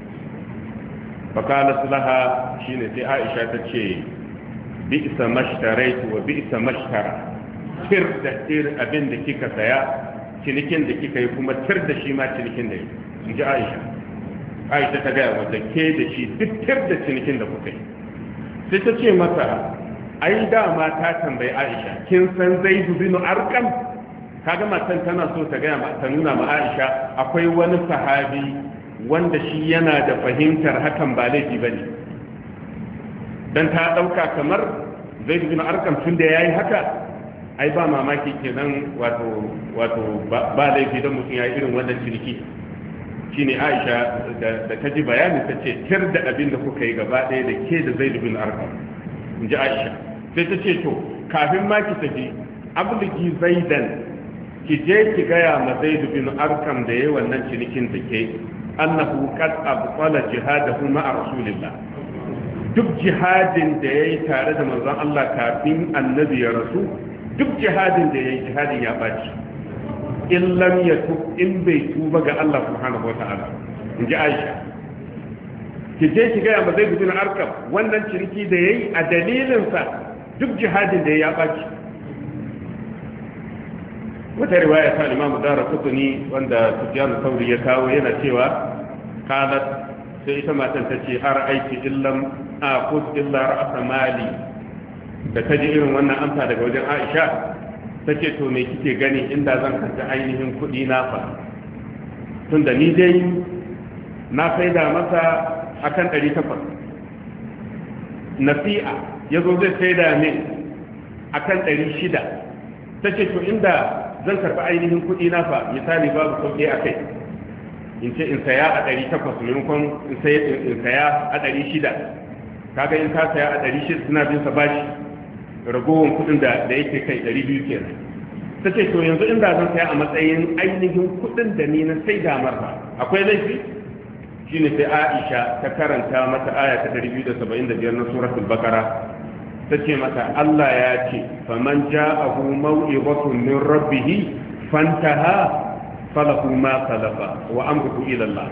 fakala sulaha shine sai Aisha ta ce bi'sa mashtaraitu wa bi'sa mashtara tir da tir abin da kika saya cinikin da kika yi kuma tir da shi ma cinikin da yi in ji Aisha ta gaya wanda ke da shi duk tir da cinikin da kuka yi sai ta ce masa ai dama ta tambayi Aisha kin san Zaid bin Arqam kaga matan tana so ta gaya ta nuna ma Aisha akwai wani sahabi wanda shi yana da fahimtar hakan ba laifi bane dan ta dauka kamar Zaid bin Arqam tun da yayi haka ai ba mamaki kenan wato ba laifi dan mutum yayi irin wannan ciniki shine Aisha da ta ji bayani ta ce tir da abin da kuka yi gaba ɗaya da ke da Zaid bin Arqam inji Aisha sai ta ce to kafin ma ki tafi abligi Zaidan ki je ki gaya ma Zaid bin Arqam da yayi wannan cinikin da ke annahu qad abqala jihadahu ma'a rasulillah duk jihadin da yayi tare da manzon Allah kafin annabi ya rasu duk jihadin da yayi jihadin ya baci in lam yatub in bai tuba ga Allah subhanahu wataala inji Aisha ki je ki gaya ma Zaid bin Arqam wannan ciniki da yayi a dalilin sa duk jihadin da ya baci wata riwaya ta Imam Darqutni wanda Sufyan al-Thawri ya kawo yana cewa qalat sai ita matan ta ce har aiki illam aqud illa ra'sa mali da ta ji irin wannan amsa daga wajen Aisha ta ce to me kike gani inda zan karta ainihin kuɗi na fa tun da ni dai na saida masa akan 800 nasi'a yazo zai saida min akan 600 ta ce to inda zan karɓi ainihin kuɗi na fa misali babu sauƙi a kai in ce in saya a 800 maimakon in saya a 600 kaga in ka saya a 600 suna bin sa bashi ragowar kuɗin da yake kai 200 kenan ta ce to yanzu inda zan saya a matsayin ainihin kuɗin da ni na sai damar ba akwai laifi shine sai Aisha ta karanta mata aya ta 275 na suratul Baqara tace mata Allah ya ce faman ja'ahu maw'izatun min rabbih fantaha falahu ma salafa wa amruhu ila Allah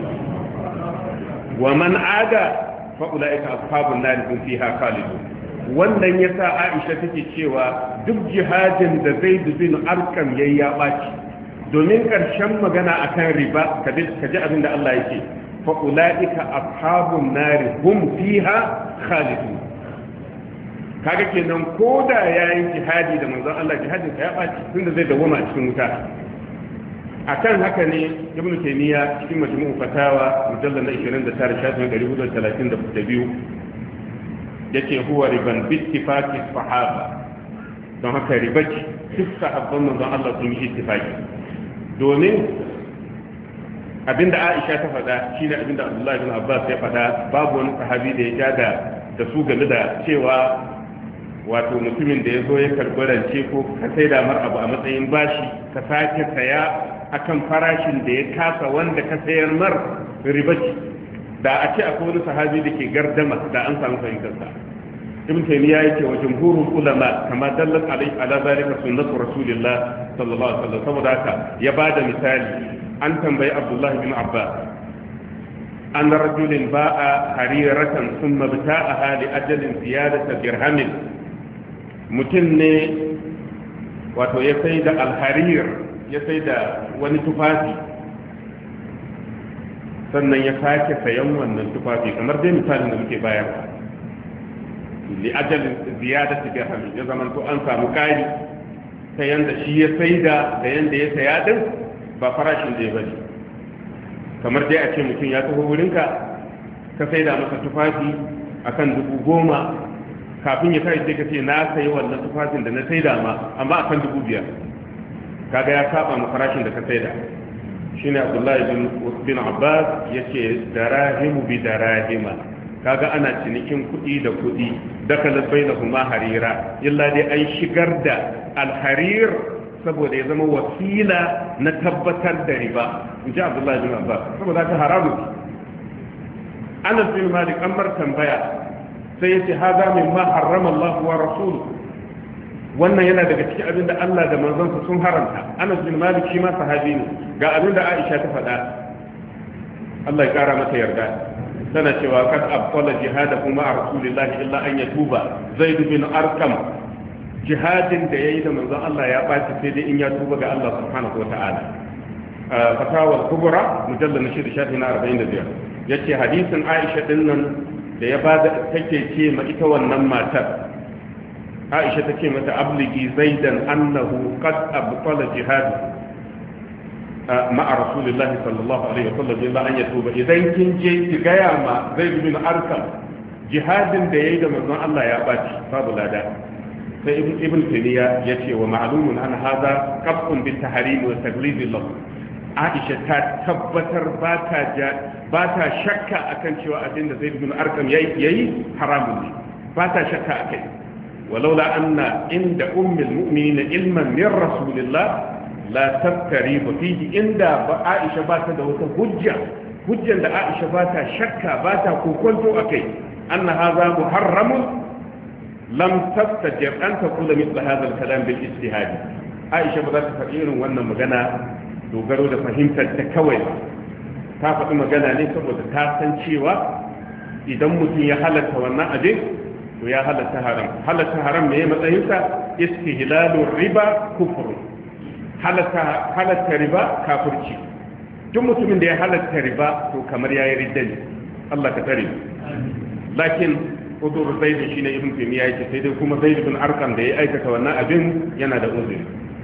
wa man ada fa ulaika ashabun nar hum fiha khalidun. wannan yasa Aisha take cewa duk jihadin da Zaid bin Arqam yayi ya baci, domin karshen magana akan riba kaji abinda Allah yake fa ulaika ashabun nar hum fiha khalidun. kaga kenan koda yayin jihadi da manzon Allah jihadin ya baci tunda zai dawoma a cikin wuta. akan haka ne Ibn Taymiyyah cikin Majmu'u Fatawa mujallal na 29 shafin 432 yake huwa riban bittifaqi sahaba, don haka ribaci duk sahabban manzon Allah sun yi ittifaqi. domin abinda Aisha ta faɗa shine abinda Abdullah ibn Abbas ya faɗa, babu wani sahabi da ya ja da su game da cewa wato mutumin da ya zo ya karɓi rance ko ka sai da mar abu a matsayin bashi ka sake saya akan farashin da ya kasa wanda ka sayar mar ribaci. da a ce akwai wani sahabi da ke gardama da an samu fahimtarsa. ibn taymiya yake wa jumhurul ulama kama dallat ala zalika sunnatu rasulillah sallallahu alaihi wasallam. saboda haka ya bada misali, an tambayi abdullahi bin abbas an rajulin ba'a hariratan thumma bita'aha li ajalin ziyadata dirhamin. mutum ne wato ya sai da alharir, ya sai da wani tufafi sannan ya sake sayan wannan tufafi, kamar dai misalin da muke bayarwa li ajalin ziyadati dirham, ya zaman to an samu kari ta yanda shi ya saida da yanda ya saya din ba farashin da ya bari. kamar dai a ce mutum ya taho wurinka ka saida masa tufafi akan 10,000, kafin ya kai sai ka ce na sayi wannan tufafin da na saida ma amma akan 5,000, kaga ya saba ma farashin da ka saida. shine Abdullahi bin Abbas yace darahimu bi darahima, kaga ana cinikin kuɗi da kuɗi, dakalat bainahuma harira, illa dai an shigar da alharir saboda ya zama wasila na tabbatar da riba, inji Abdullahi bin Abbas, saboda ta haramu. Anas bin Malik an mar tambaya sai yace hada mimma harrama Allah wa rasuluhu, wannan yana daga cikin abin da Allah da manzonsa sun haramta. Anas bin Malik shi ma sahabi ne, ga abin da Aisha ta faɗa, Allah ya kara mata yarda, tana cewa kad abtala jihadahu ma rasulillah illa an yatuba. Zaid bin Arqam jihadin da yayi da manzon Allah ya baci sai dai in ya tuba ga Allah subhanahu wataala. Fatawa kubra mujallal na 45 yace hadisin Aisha dinnan da ya bada take ce ma ita wannan matar, Aisha ta ce mata abligi zaidan annahu qad abtala jihad ma'a rasulillah sallallahu alaihi wasallam illa an yatuba. idan kin je ki gaya ma Zaid bin Arqam jihadin da yayi da manzon Allah ya baci babu lada. sai ibn Taymiya yace wa ma'lumun an hadha qafun bit tahrim wa taglib lahu. Aisha ta tabbatar ba ta shakka akan cewa abin da Zaid bin Arqam yayi haramun ne, ba ta shakka akai. ولولا أن عند أم المؤمنين علما من رسول الله لا تفتري فيه عند عائشة باتا دوتا hujjan da Aisha bata shakka bata kokonto akai anna hadha muharram lam tastajir an taqula mithla hadha al-kalam bil ijtihad. Aisha ba za ta faɗi irin wannan magana dogaro da fahimtar ta kawai, ta faɗi magana ne saboda ta san cewa idan mutum ya halatta wannan abin to ya halatta haram ne matsayinsa istihlalu riba kufur, halatta riba kafirci. duk mutumin da ya halatta riba to kamar yayi ridda ne, Allah ka tare. lakin udur zaid shine ibn taymiya yake sai dai kuma Zaid bin Arqam da ya aikata wannan abin yana da uzuri.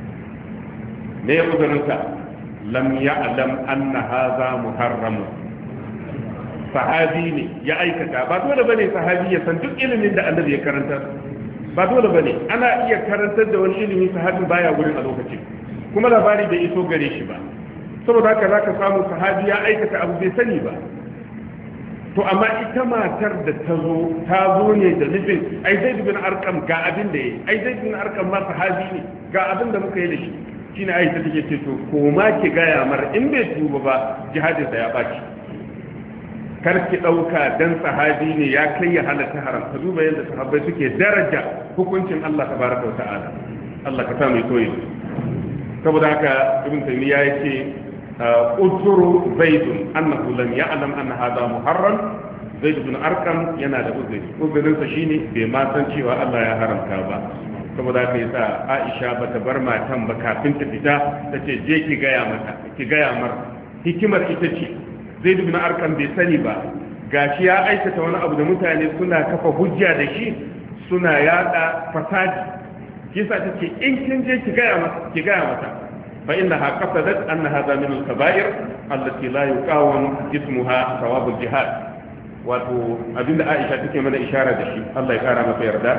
me ya uzurinsa? lam ya'lam anna hadha muharram. sahabi ne ya aikata, ba dole bane sahabi ya san duk ilimin da annabi ya karanta, ba dole bane. ana iya karantar da wani ilimi sahabin baya gurin a lokacin, kuma labari bai iso gare shi ba, saboda haka zaka samu sahabi ya aikata abu bai sani ba. to amma ita matar da ta zo ne da nufin ai Zaid bin Arqam ga abin da yayi, ai Zaid bin Arqam ma sahabi ne ga abin da muka yi da shi, shine Aisha take ce to koma ki gaya mar in bai tuba ba jihadin sa ya baci. karki ɗauka dan sahabi ne ya kai ya halatta haram. Ka duba yadda sahabbai suke daraja hukuncin Allah tabaraka wa ta'ala. Allah ka sa mu koyi. Saboda haka ibn taymiya yake uzuru zaidun annahu lam ya'lam anna hadha muharram. Zaid ibn arqam yana da uzuri. Uzurinsa shine bai ma san cewa Allah ya haramta ba. Saboda haka yasa Aisha bata bar matan ba kafin ta fita tace je ki gaya mar hikimar ita ce Zaid ibn arqam bai sani ba gashi ya aikata wani abu da mutane suna kafa hujja da shi suna yada fasadi kisa tace in kin je ki gaya mata fa innaha qasadat anna hadha min al-kaba'ir allati la yuqawam ismuha thawab al-jihad. Wato abinda Aisha take mana ishara da shi Allah ya kara masa yarda,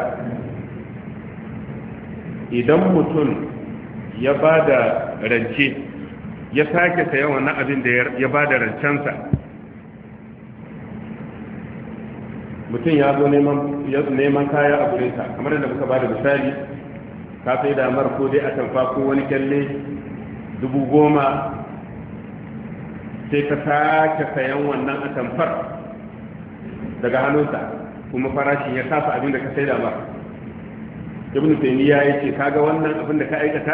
idan mutum ya bada rance ya sake sayan wannan abin da ya bada rancensa, mutum ya zo neman kaya a gurinsa kamar da muka bada misali, ka sai damar ko dai a tamfa ko wani kyalle 10,000 sai ka sake sayan wannan atamfar daga hannunsa kuma farashin ya kafa abin da ka sai da ba. Ibn Taymiya yace kaga wannan abin da ka aikata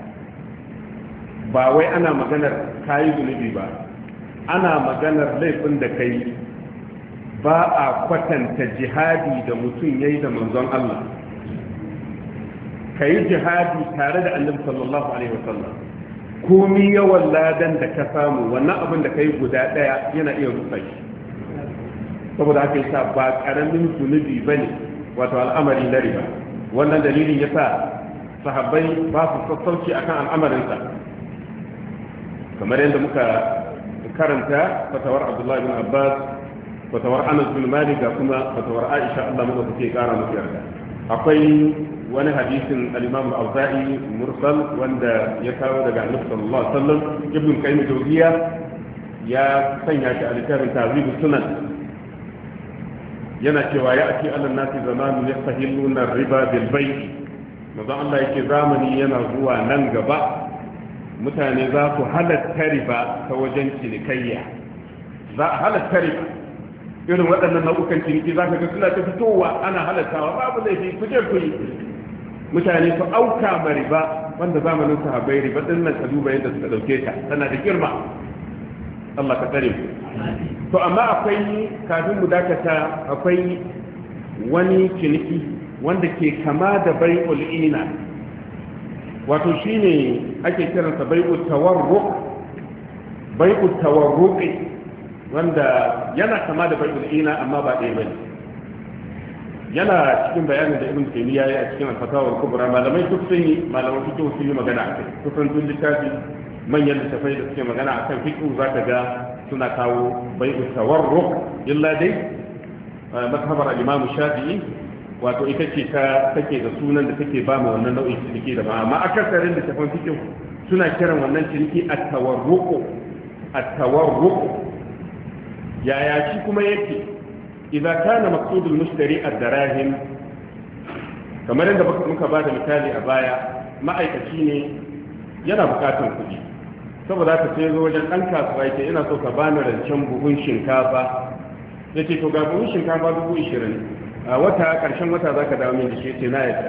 ba wai ana maganar kayi zunubi ba, ana maganar laifin da kai ba a kwatanta jihadi da mutum yayi da manzon Allah. Kai jihadi tare da Annabi sallallahu alaihi wasallam, komi yawan ladan da ka samu wannan abin da kai guda daya yana iya rusa shi. Saboda haka yasa ba karamin zunubi bane wato al'amari na riba. Wannan dalilin yasa sahabbai ba su sassauci akan al'amarinsa, kamar yadda muka karanta fatawar Abdullah bin Abbas, fatawar Anas bin Malik da kuma fatawar Aisha Allah mu take kara musu yarda. Akwai wani hadisin al-Imam al-Auza'i mursal wanda ya kawo daga Annabi sallallahu alaihi wasallam. Ibn Qayyim Jawziyya ya sanya shi a littafin Tahzib Sunan, yana cewa ya ake alal nasi zamanu yastahilluna riba bil bay'. Manzo Allah yake zamani yana zuwa nan gaba mutane za su halatta riba ta wajen cinikayya. Za a halatta riba irin waɗannan nau'ukan ciniki za ka ga suna ta fitowa ana halattawa, babu laifi ku je ku yi. Mutane su auka ma riba, wanda zamanin sahabbai riba din nan ka duba yadda suka dauke ta tana da girma. Allah ka tsare mu. To amma akwai, kafin mu dakata, akwai wani ciniki wanda ke kama da bai'ul ina, wato shine ake kiransa bai'ut tawarruq. Bai'ut tawarruq wanda yana kama da bai'ul ina amma ba ɗaya bane. Yana cikin bayanin da Ibn Taymiyyah ya yi a cikin al-Fatawa al-Kubra, malamai duk sun yi, malaman fiqh sun yi magana akai. Kusan tun littafi manyan littafai da suke magana akan fiqh zaka ga suna kawo bai'u tawarruq, illa dai mazhabar al-Imam Shafi'i wato ita ce ta take da sunan da take ba mu wannan nau'in ciniki da ba, amma akasarin da tafan fiqh suna kiran wannan ciniki at-tawarruq. Yaya shi kuma yake idan kana maqsudul mushtari ad-darahim, kamar yadda muka ba da misali a baya, ma'aikaci ne yana bukatun kuɗi, saboda haka sai zo wajen ɗan kasuwa yake ina so ka bani rancen buhun shinkafa. Ya ce to ga buhun shinkafa 20,000 a wata, ƙarshen wata za ka dawo min da shi. Ce na yadda.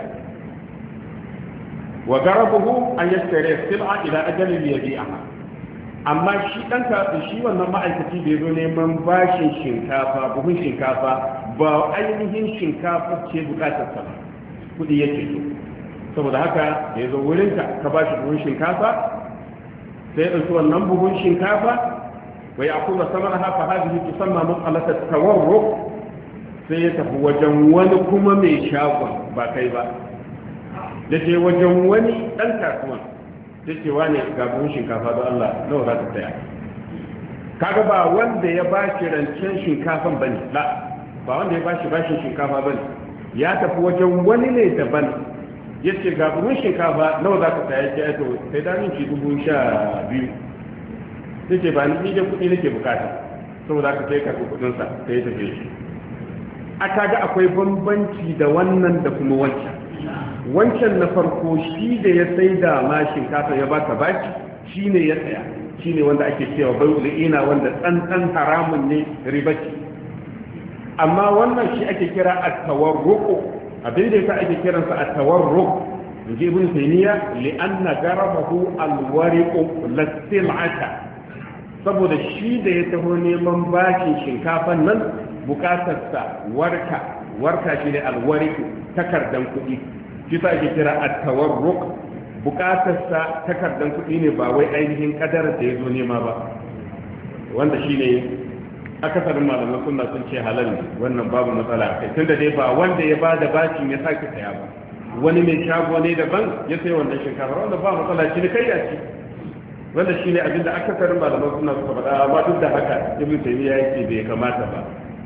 Wa garabuhu an yastare sil'a ila ajalin yabi'aha. Amma shi ɗan kasuwa, shi wannan ma'aikaci da ya zo neman bashin shinkafa, buhun shinkafa, ba ainihin shinkafa ce bukatar sa, kuɗi yake so. Saboda haka da ya zo wurinka ka bashi buhun shinkafa, sai ya ɗauki wannan buhun shinkafa wai a kuma samar hafa hajji tusamma matsalatar tawarruk, sai ya tafi wajen wani kuma mai shagon ba kai ba, da ce wajen wani ɗan kasuwan, da ce wane ga buhun shinkafa don Allah nawa za ta saya. Kaga ba wanda ya ba shi rancen shinkafan ba ne, ba wanda ya ba shi bashin shinkafa ba ne, ya tafi wajen wani ne daban. Ya ce ga buhun shinkafa nawa za ka saya, ya ce to sai da minci 12,000. Sai ce ba ni da kuɗi nake bukata, saboda ka sai karɓi kuɗinsa sai ya tafi shi. A kaga akwai bambanci da wannan da kuma wancan. Wancan na farko shi da ya sai da ma shinkafa ya baka bashi, shi ne ya saya. shine wanda ake cewa bai'ul ina wanda tsantsan haramun ne riba ce. amma wannan shi ake kira at-tawarruq abin da yasa ake kiransa at-tawarruq inji ibn taymiya li'anna garabahu al-wariqu lis-sil'ata saboda shi da ya taho neman bashin shinkafan nan bukatarsa warka shi ne al-wariqu takardan kuɗi shi sa ake kira at-tawarruq bukatarsa takardan kuɗi ne ba wai ainihin kadarar da ya zo nema ba wanda shi ne akasarin malaman sunna sun ce halal ne wannan babu matsala kai tunda dai ba wanda ya ba da bashin ya sake saya ba wani mai shago ne daban ya sayi wannan shinkafa wanda ba matsala shi ne kai ya ce wanda shi ne abinda akasarin malaman sunna suka faɗa amma duk da haka ibnu taymiya yake bai kamata ba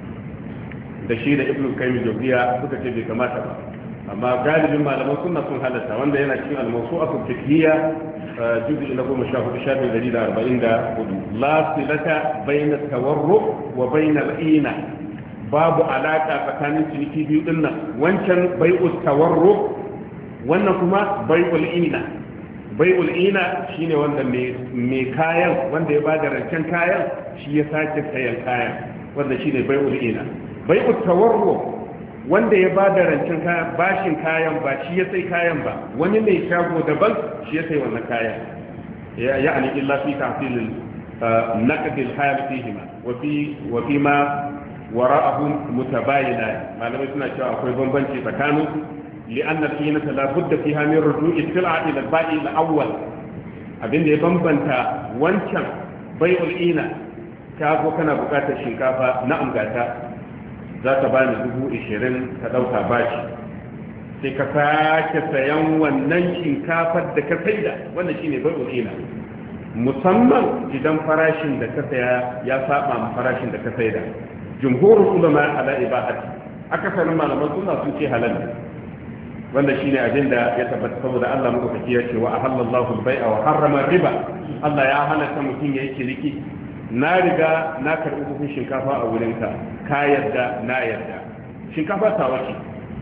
da shi da ibnu qayyim jawziya suka ce bai kamata ba amma galibin malaman sunna sun halatta wanda yana cikin al-mawsu'atu fiqhiyya juz'i na 14 shafin 144 la silata bayna at-tawarruq wa bayna al-ina babu alaka tsakanin ciniki biyu din nan wancan bai'ut tawarruq wannan kuma bai'ul ina bai'ul ina shine wanda mai kayan wanda ya bada rancen kayan shi ya sake sayan kayan wanda shine bai'ul ina bai'ut tawarruq wanda ya ba da rancen kayan bashin kayan ba shi ya sai kayan ba wani mai shago daban shi ya sai wannan kayan ya'ani illa fi tahsil naqd al-hayal fihima wa fi ma wara'ahu mutabayina malamai suna cewa akwai bambanci tsakanin li'anna al-qinata la budda fiha min ruju'i al-sil'a ila al-ba'i al-awwal abinda ya bambanta wancan bai'ul ina ka zo kana bukatar shinkafa na amgata za ka bani 20,000 ka ɗauka bashi sai ka sake sayan wannan shinkafar da ka saida wannan shine bai'ul ina musamman idan farashin da ka saya ya saba ma farashin da ka saida jumhurul ulama ala ibahati akasarin malaman sunna sun ce halal wanda shine abin da ya tabbata saboda Allah madaukaki ya ce wa ahallallahu al-bai'a wa harrama riba Allah ya halatta mutum yayi ciniki na riga na karɓi kuɗin shinkafa a wurinka ka yarda na yarda shinkafa ta wace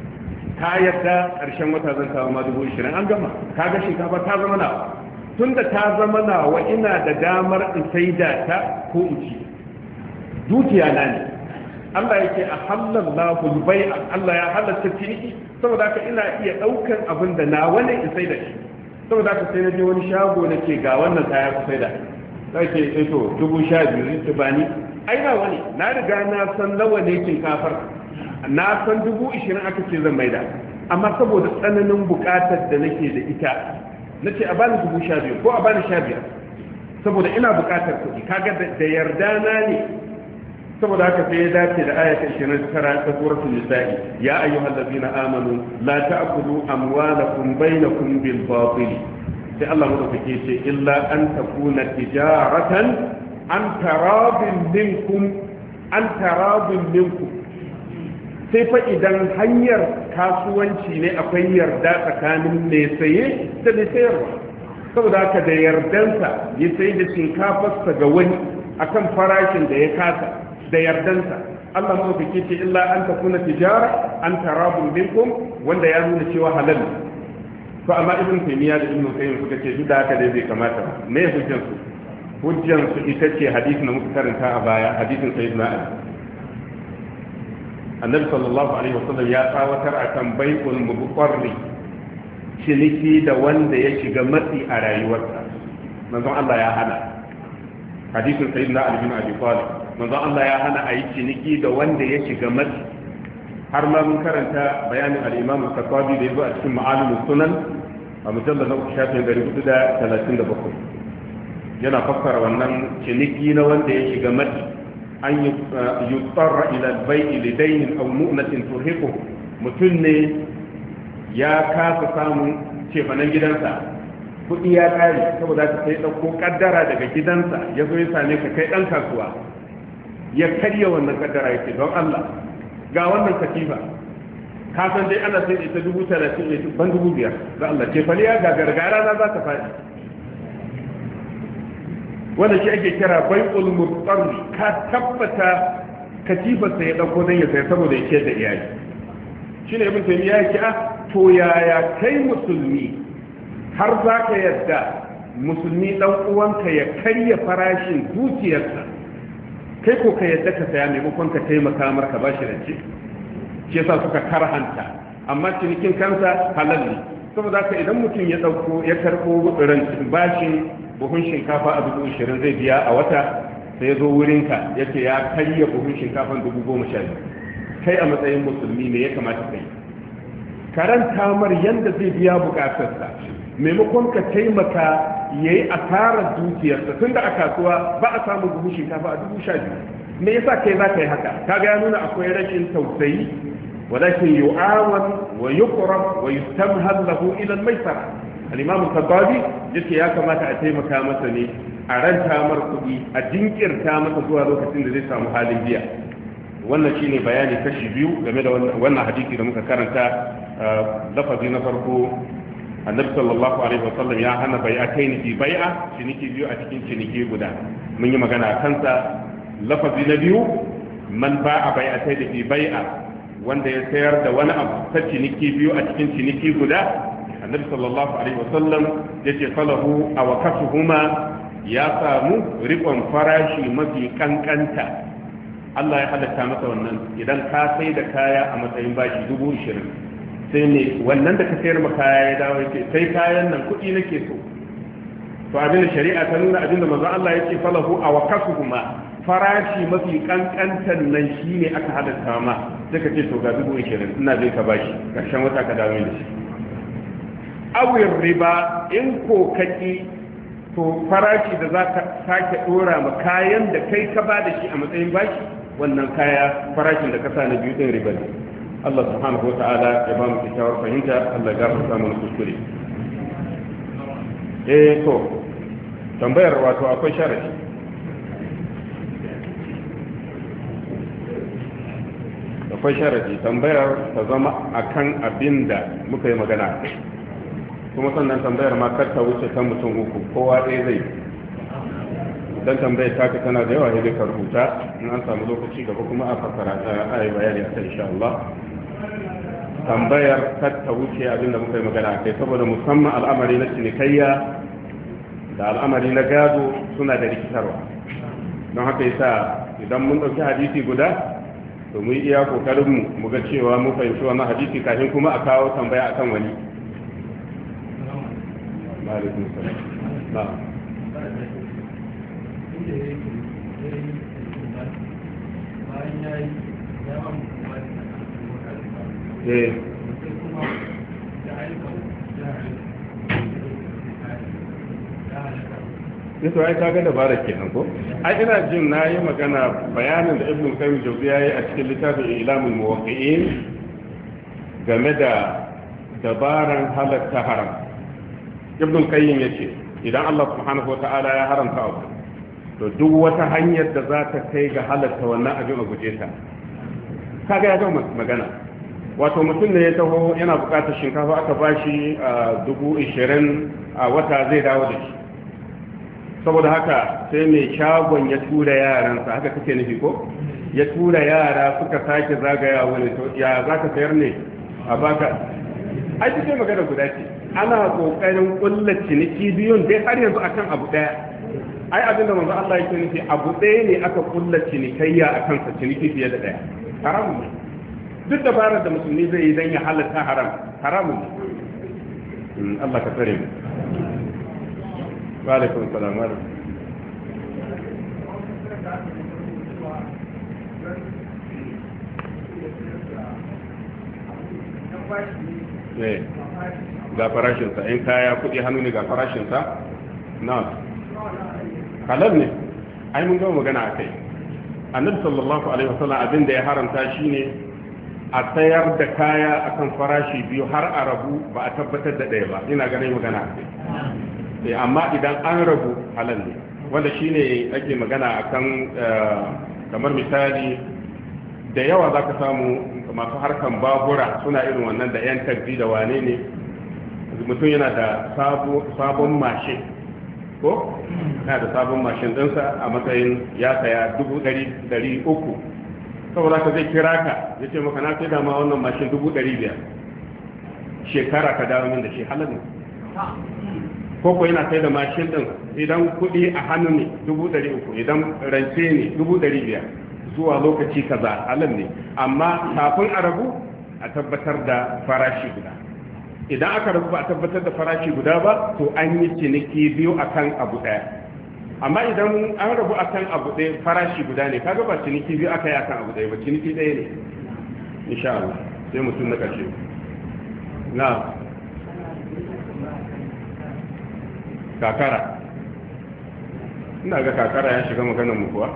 ka yarda ƙarshen wata zan kawo ma 20,000 an gama kaga shinkafa ta zama nawa tunda ta zama nawa ina da damar in saida ta ko in ci dukiya na ne Allah yake a halallahu bai'a Allah ya halatta ciniki saboda haka ina iya ɗaukar abin da na wani in saida shi saboda haka sai na je wani shago nake ga wannan kaya ku saida kake to 12,000 ta bani ai na wani na riga na san nawa ne shinkafar na san 20,000 aka ce zan maida amma saboda tsananin bukatar da nake da ita nace a bani 12,000 ko a bani 15 saboda ina bukatar kuɗi kaga da yarda na ne saboda haka sai ya dace da ayatul 29 ta suratul nisa'i ya ayyuhallazina amanu la ta'kulu amwalakum bainakum bil batil sai Allah madaukake ce illa an takuna tijaratan an tarabin minkum sai fa idan hanyar kasuwanci ne akwai yarda tsakanin mai saye da mai sayarwa saboda haka da yardansa ya sai da shinkafarsa ga wani akan farashin da ya kasa da yardansa Allah madaukake ce illa an takuna tijara an tarabin minkum wanda ya nuna cewa halal to amma ibn taymiya da ibn qayyim suka ce duk da haka dai bai kamata ba me hujjan su ita ce hadisi na muka karanta a baya hadisin sayyidina ali annabi sallallahu alaihi wasallam ya tsawatar akan bai'ul mubqarri ciniki da wanda ya shiga matsi a rayuwarsa manzon Allah ya hana hadisin sayyidina ali bin abi talib manzon Allah ya hana a yi ciniki da wanda ya shiga matsi har ma mun karanta bayanin al-imam al-khattabi da yazo a cikin ma'alimul sunan a mujallal na 437 yana fassara wannan ciniki na wanda ya shiga mati an yutsarra ila al-bai'i li daynin aw mu'natin turhiqu mutun ne ya kasa samun cefanen gidansa kudi ya kare saboda ka sai dauko kaddara daga gidansa yazo ya same ka kai dan kasuwa ya karya wannan kaddara yake don Allah ga wannan katifa ka san dai ana sai ita 30,000 ban 5,000 da Allah ce faliya ga gargara na za ta faɗi wanda shi ake kira bai'ul mutarri ka tabbata katifa sai ya dauko dan ya sai saboda ya ce da iyali shine ibn taymiya ya ce to yaya kai musulmi har za ka yadda musulmi dan uwanka ya karya farashin dukiyarsa kai ko ka yadda ka saya maimakon ka taimaka mar ka bashi rance shi yasa suka karhanta amma cinikin kansa halal ne saboda haka idan mutum ya dauko ya karbo bashin buhun shinkafa a 20,000 zai biya a wata sai ya zo wurinka yace ya karya buhun shinkafan 10,000 kai a matsayin musulmi ne ya kamata kai karanta mar yanda zai biya bukatarsa maimakon ka taimaka yayi asarar dukiyarsa tunda a kasuwa ba a samu buhun shinkafa a 12,000 me yasa kai za ka yi haka kaga ya nuna akwai rashin tausayi walakin yu'awan wa yuqrab wa yustamhal lahu ila al-maisara al-imam al-khattabi yace ya kamata a taimaka masa ne a ranta mar kuɗi a jinkirta masa zuwa lokacin da zai samu halin biya wannan shine bayani kashi biyu game da wannan hadisi da muka karanta lafazi na farko annabi sallallahu alaihi wasallam ya hana bai'atayn fi bai'a ciniki biyu a cikin ciniki guda mun yi magana kansa lafazi na biyu man ba'a bai'atayn fi bai'a wanda ya sayar da wani abu ta ciniki biyu a cikin ciniki guda annabi sallallahu alaihi wasallam yace falahu aw kasuhuma ya samu rikon farashi mafi kankanta Allah ya halatta masa wannan idan ka sai da kaya a matsayin bashi 20,000 sai ne wannan da ka sayar ma kaya ya dawo yake sai kayan nan kuɗi nake so to abin da shari'a ta nuna abin da manzon Allah yake falahu aw kasuhuma farashi mafi kankantan nan shine aka halatta ma sai ka ce to ga 20,000 ina zai ka bashi karshen wata ka dawo da shi awir riba in ko kaki to farashi da za ka sake dora ma kayan da kai ka ba da shi a matsayin bashi wannan kaya farashin da ka sa na biyu din riba ne Allah subhanahu wa ta'ala ya ba mu kyakkyawar fahimta Allah ya gafarta mana kuskure to tambayar wato akwai sharadi tambayar ta zama akan abin da muka yi magana kuma sannan tambayar ma kar ta wuce ta mutum uku kowa ɗaya zai idan tambayar taka tana da yawa sai ka rubuta in an samu lokaci gaba kuma a fassara ta ayi bayani akan insha Allah tambayar kar ta wuce abin da muka yi magana kai saboda musamman al'amari na cinikayya da al'amari na gado suna da rikitarwa don haka yasa idan mun ɗauki hadisi guda to mu yi iya kokarin mu ga cewa mu fahimci wannan hadisi kafin kuma a kawo tambaya akan wani alaikum salam na'am to ai kaga dabara kenan ko ai ina jin nayi magana bayanin da Ibn Qayyim Jawziyya yayi a cikin littafin Ilamul Muwaqqi'in game da dabaran halatta haram Ibn Qayyim yace idan Allah subhanahu wata'ala ya haramta abu to duk wata hanyar da za ta kai ga halatta wannan abin a guje ta kaga ya ga magana wato mutum ne ya taho yana bukatar shinkafa aka bashi 20,000 a wata zai dawo da shi saboda haka sai mai shagon ya tura yaransa haka kake nufi ko ya tura yara suka sake zagaya wani to ya za ka sayar ne a baka ai cikin magana guda ce ana kokarin kulla ciniki biyun dai har yanzu akan abu daya ai abinda manzo Allah yake nufi abu daya ne aka kulla cinikayya akan sa ciniki fiye da daya haramun ne duk dabarar da musulmi zai yi dan ya halatta haramun ne Allah ka tsare mu wa alaikum salam ga farashinsa in kaya kudi hannu ne ga farashinsa na halal ne ai mun gama magana a kai annabi sallallahu alaihi wasallam abin da ya haramta shine a sayar da kaya akan farashi biyu har a rabu ba a tabbatar da ɗaya ba ina ganin magana a kai amma idan an rabu halal ne wanda shine ake magana akan kamar misali da yawa za ka samu masu harkan babura suna irin wannan da 'yan tagzi da wane ne mutum yana da sabon mashin ko yana da sabon mashin ɗinsa a matsayin ya saya 300,000 saboda ka zai kira ka ya ce maka na sai dama wannan mashin 500,000 shekara ka dawo min da shi halal ne ko ko yana sai da mashin din idan kuɗi a hannu ne 300 idan rance ne 500 zuwa lokaci kaza halal ne, amma kafin a rabu a tabbatar da farashi guda. Idan aka rabu ba a tabbatar da farashi guda ba to an yi ciniki biyu akan abu ɗaya. Amma idan an rabu akan abu ɗaya farashi guda ne kaga ba ciniki biyu aka yi akan abu ɗaya ba, ciniki ɗaya ne insha Allah. Sai mutum na ƙarshe na kakara, ina ga kakara ya shiga maganar mu kuwa.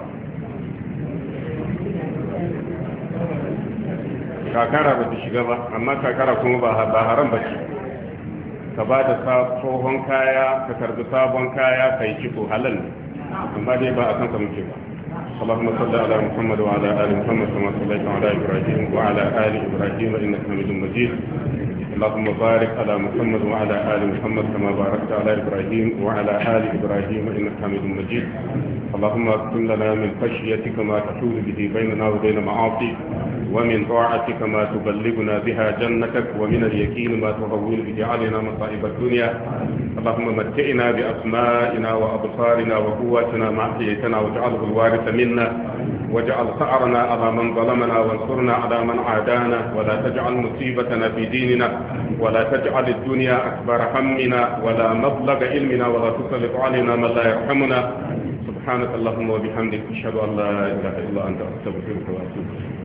kakara ba ta shiga ba, amma kakara kuma ba haram ba ce. Ka ba da tsohon kaya ka karbi sabon kaya ka yi ciko halal ne, amma dai ba a kan muke ba. اللهم صل على محمد وعلى ال محمد كما صليت على ابراهيم وعلى ال ابراهيم انك حميد مجيد. اللهم بارك على محمد وعلى ال محمد كما باركت على ابراهيم وعلى ال ابراهيم انك حميد مجيد. اللهم اقسم لنا من خشيتك ما تحول به بيننا وبين معاصيك، ومن طاعتك ما تبلغنا بها جنتك، ومن اليقين ما تهون به علينا مصائب الدنيا. اللهم متئنا باسمائنا وابصارنا وقواتنا ما احييتنا واجعله الوارث منا، واجعل ثأرنا على من ظلمنا وانصرنا على من عادانا، ولا تجعل مصيبتنا في ديننا، ولا تجعل الدنيا أكبر همنا ولا مبلغ علمنا، ولا تسلط علينا من لا يرحمنا. سبحانك اللهم وبحمدك أشهد أن لا إله إلا أنت أستغفرك وأتوب إليك.